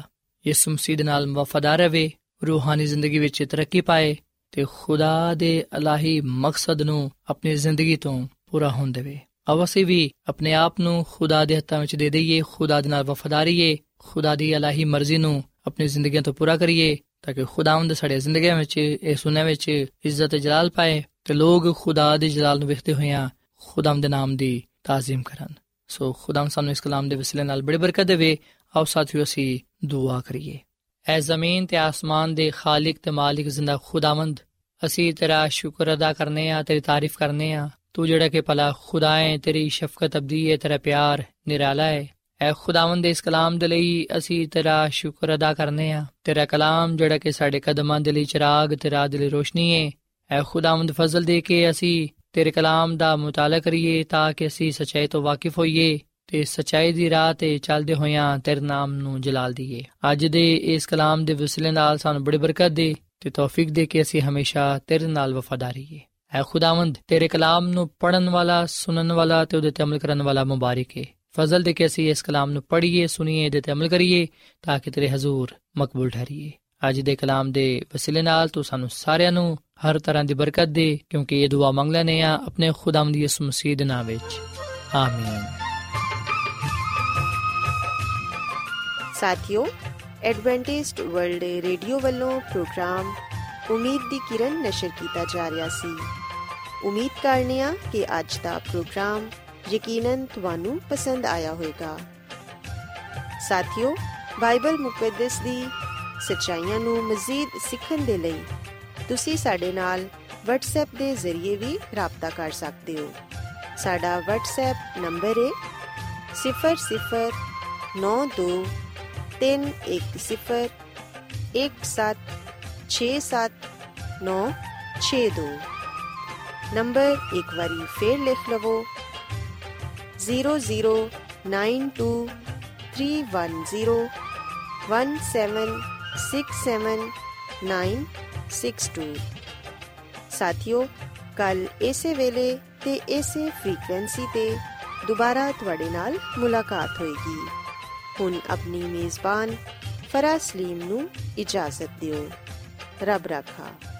ਯਿਸੂ ਮਸੀਹ ਦੇ ਨਾਲ ਵਫ਼ਾਦਾਰ ਰਹੇ, ਰੂਹਾਨੀ ਜ਼ਿੰਦਗੀ ਵਿੱਚ ਤਰੱਕੀ ਪਾਏ ਤੇ ਖੁਦਾ ਦੇ ਇਲਾਹੀ ਮਕਸਦ ਨੂੰ ਆਪਣੀ ਜ਼ਿੰਦਗੀ ਤੋਂ ਪੂਰਾ ਹੋਣ ਦੇਵੇ। ਆਓ ਅਸੀਂ ਵੀ ਆਪਣੇ ਆਪ ਨੂੰ ਖੁਦਾ ਦੇ ਹੱਥਾਂ ਵਿੱਚ ਦੇ ਦਈਏ, ਖੁਦਾ ਦੇ ਨਾਲ ਵਫ਼ਾਦਾਰੀਏ, ਖੁਦਾ ਦੀ ਇਲਾਹੀ ਮਰਜ਼ੀ ਨੂੰ ਆਪਣੀ ਜ਼ਿੰਦਗੀਆਂ ਤੋਂ ਪੂਰਾ ਕਰੀਏ, ਤਾਂ ਕਿ ਖੁਦਾਵੰਦ ਸਾਡੇ ਜ਼ਿੰਦਗੀਆਂ ਵਿੱਚ ਇਸ ਦੁਨੀਆਂ ਵਿੱਚ ਇੱਜ਼ਤ ਤੇ ਜਲਾਲ ਪਾਏ ਤੇ ਲੋਕ ਖੁਦਾ ਦੇ ਜਲਾਲ ਨੂੰ ਵੇਖਦੇ ਹੋਇਆਂ ਖੁਦਾਵੰਦ ਦੇ ਨਾਮ ਦੀ ਤਾਜ਼ੀਮ ਕਰਨ। ਸੋ ਖੁਦਾਵੰਦ ਸਾਨੂੰ ਇਸ ਕਲਾਮ ਦੇ ਵਸੀਲੇ ਨਾਲ ਬੜੀ ਬਰਕਤ ਦੇਵੇ। ਆਓ ਸਾਥੀਓ ਅਸੀਂ ਦੁਆ ਕਰੀਏ। ਐ ਜ਼ਮੀਨ ਤੇ ਆਸਮਾਨ ਦੇ ਖਾਲਿਕ ਤੇ ਮਾਲਿਕ ਜ਼ਿੰਦਾ ਖੁਦਾਵੰਦ, ਅਸੀਂ ਤੇਰਾ ਸ਼ੁਕਰ ਅਦਾ ਕਰਨੇ ਆ, ਤੇਰੀ ਤਾਰੀਫ ਕਰਨੇ ਆ। ਤੂੰ ਜਿਹੜਾ ਕਿ ਭਲਾ ਖੁਦਾ ਹੈ, ਤੇਰੀ ਸ਼ਫਕਤ ਅਬਦੀ ਹੈ, ਤੇਰਾ ਪਿਆਰ ਨਿਰਾਲਾ ਹੈ। ਐ ਖੁਦਾਵੰਦ ਇਸ ਕਲਾਮ ਦੇ ਲਈ ਅਸੀਂ ਤੇਰਾ ਸ਼ੁਕਰ ਅਦਾ ਕਰਨੇ ਆ। ਤੇਰਾ ਕਲਾਮ ਜਿਹੜਾ ਕਿ ਸਾਡੇ ਕਦਮਾਂ ਦੇ ਲਈ ਚਿਰਾਗ ਤੇ ਰਾਹ ਦੇ ਲਈ ਰੋਸ਼ਨੀ ਹੈ। ਐ ਖੁਦਾਵੰਦ ਫਜ਼ਲ ਦੇ ਕੇ ਅਸੀਂ ਤੇਰੇ ਕਲਾਮ ਦਾ ਮੁਤਾਲਾ ਕਰੀਏ ਤਾਂ ਕਿ ਅਸੀਂ ਸੱਚਾਈ ਤੋਂ ਵਾਕਿਫ ਹੋਈਏ ਤੇ ਸੱਚਾਈ ਦੀ ਰਾਹ ਤੇ ਚੱਲਦੇ ਹੋਇਆਂ ਤੇਰੇ ਨਾਮ ਨੂੰ ਜਲਾਲ ਦਈਏ। ਅੱਜ ਦੇ ਇਸ ਕਲਾਮ ਦੇ ਵਸੀਲੇ ਨਾਲ ਸਾਨੂੰ ਬੜੀ ਬਰਕਤ ਦੇ ਤੇ ਤੌਫੀਕ ਦੇ ਕੇ ਅਸੀਂ ਹਮੇਸ਼ਾ ਤੇਰੇ ਨਾਲ ਵਫਾਦਾਰ ਰਹੀਏ। ਐ ਖੁਦਾਵੰਦ ਤੇਰੇ ਕਲਾਮ ਨੂੰ ਪੜ੍ਹਨ ਵਾਲਾ, ਸੁਣਨ ਵਾਲਾ ਤੇ ਉਹਦੇ ਤੇ ਅਮਲ ਕਰਨ ਵਾਲਾ ਮੁਬਾਰਕ ਹੈ। ਫਜ਼ਲ ਦੇ ਕੇ ਅਸੀਂ ਇਸ ਕਲਾਮ ਨੂੰ ਪੜ੍ਹੀਏ, ਸੁਣੀਏ, ਇਹਦੇ ਤੇ ਅਮਲ ਕਰੀਏ ਤਾਂ ਕਿ ਤੇਰੇ ਹਜ਼ੂਰ ਮਕਬੂਲ ਠਹਿਰੀਏ। ਅੱਜ ਦੇ ਕਲਾਮ ਦੇ ਵਸੀਲੇ ਨਾਲ ਤੂੰ ਸਾਨੂੰ ਸਾਰਿਆਂ ਨੂੰ ਹਰ ਤਰ੍ਹਾਂ ਦੀ ਬਰਕਤ ਦੇ, ਕਿਉਂਕਿ ਇਹ ਦੁਆ ਮੰਗ ਲੈਨੇ ਆ ਆਪਣੇ ਖੁਦਾਵੰਦ ਯਿਸੂ ਮਸੀਹ ਦੇ ਨਾਮ ਵਿੱਚ, ਆਮੀਨ। ਸਾਥੀਓ, ਐਡਵੈਂਟਿਸਟ ਵਰਲਡ ਰੇਡੀਓ ਵੱਲੋਂ ਪ੍ਰੋਗਰਾਮ ਉਮੀਦ ਦੀ ਕਿਰਨ ਨਸ਼ਰ ਕੀਤਾ ਜਾ ਰਿਹਾ ਸੀ। ਉਮੀਦ ਕਰਨੇ ਆ ਕਿ ਅੱਜ ਦਾ ਪ੍ਰੋਗਰਾਮ ਯਕੀਨਨ ਤੁਹਾਨੂੰ ਪਸੰਦ ਆਇਆ ਹੋਵੇਗਾ। ਸਾਥੀਓ, ਬਾਈਬਲ ਮੁਕੱਦਸ ਦੀ ਸੱਚਾਈਆਂ ਨੂੰ ਮਜ਼ੀਦ ਸਿੱਖਣ ਦੇ ਲਈ ਤੁਸੀਂ ਸਾਡੇ ਨਾਲ WhatsApp ਦੇ ਜ਼ਰੀਏ ਵੀ ਰਾਬਤਾ ਕਰ ਸਕਦੇ ਹੋ। ਸਾਡਾ WhatsApp ਨੰਬਰ ਹੈ 009031076796 ਨੰਬਰ ਇੱਕ ਵਾਰੀ ਫੇਰ ਲਿਖ ਲਵੋ 009231076796 ਸਾਥੀਓ, ਕੱਲ ਇਸੇ ਵੇਲੇ ਤੇ ਇਸੇ ਫ੍ਰੀਕਵੈਂਸੀ ਤੇ ਦੁਬਾਰਾ ਤੁਹਾਡੇ ਨਾਲ ਮੁਲਾਕਾਤ ਹੋਏਗੀ। ਹੁਣ ਆਪਣੀ ਮੇਜ਼ਬਾਨ ਫਰਾਜ਼ ਸਲੀਮ ਨੂੰ ਇਜਾਜ਼ਤ ਦਿਓ। ਰੱਬ ਰਾਖਾ।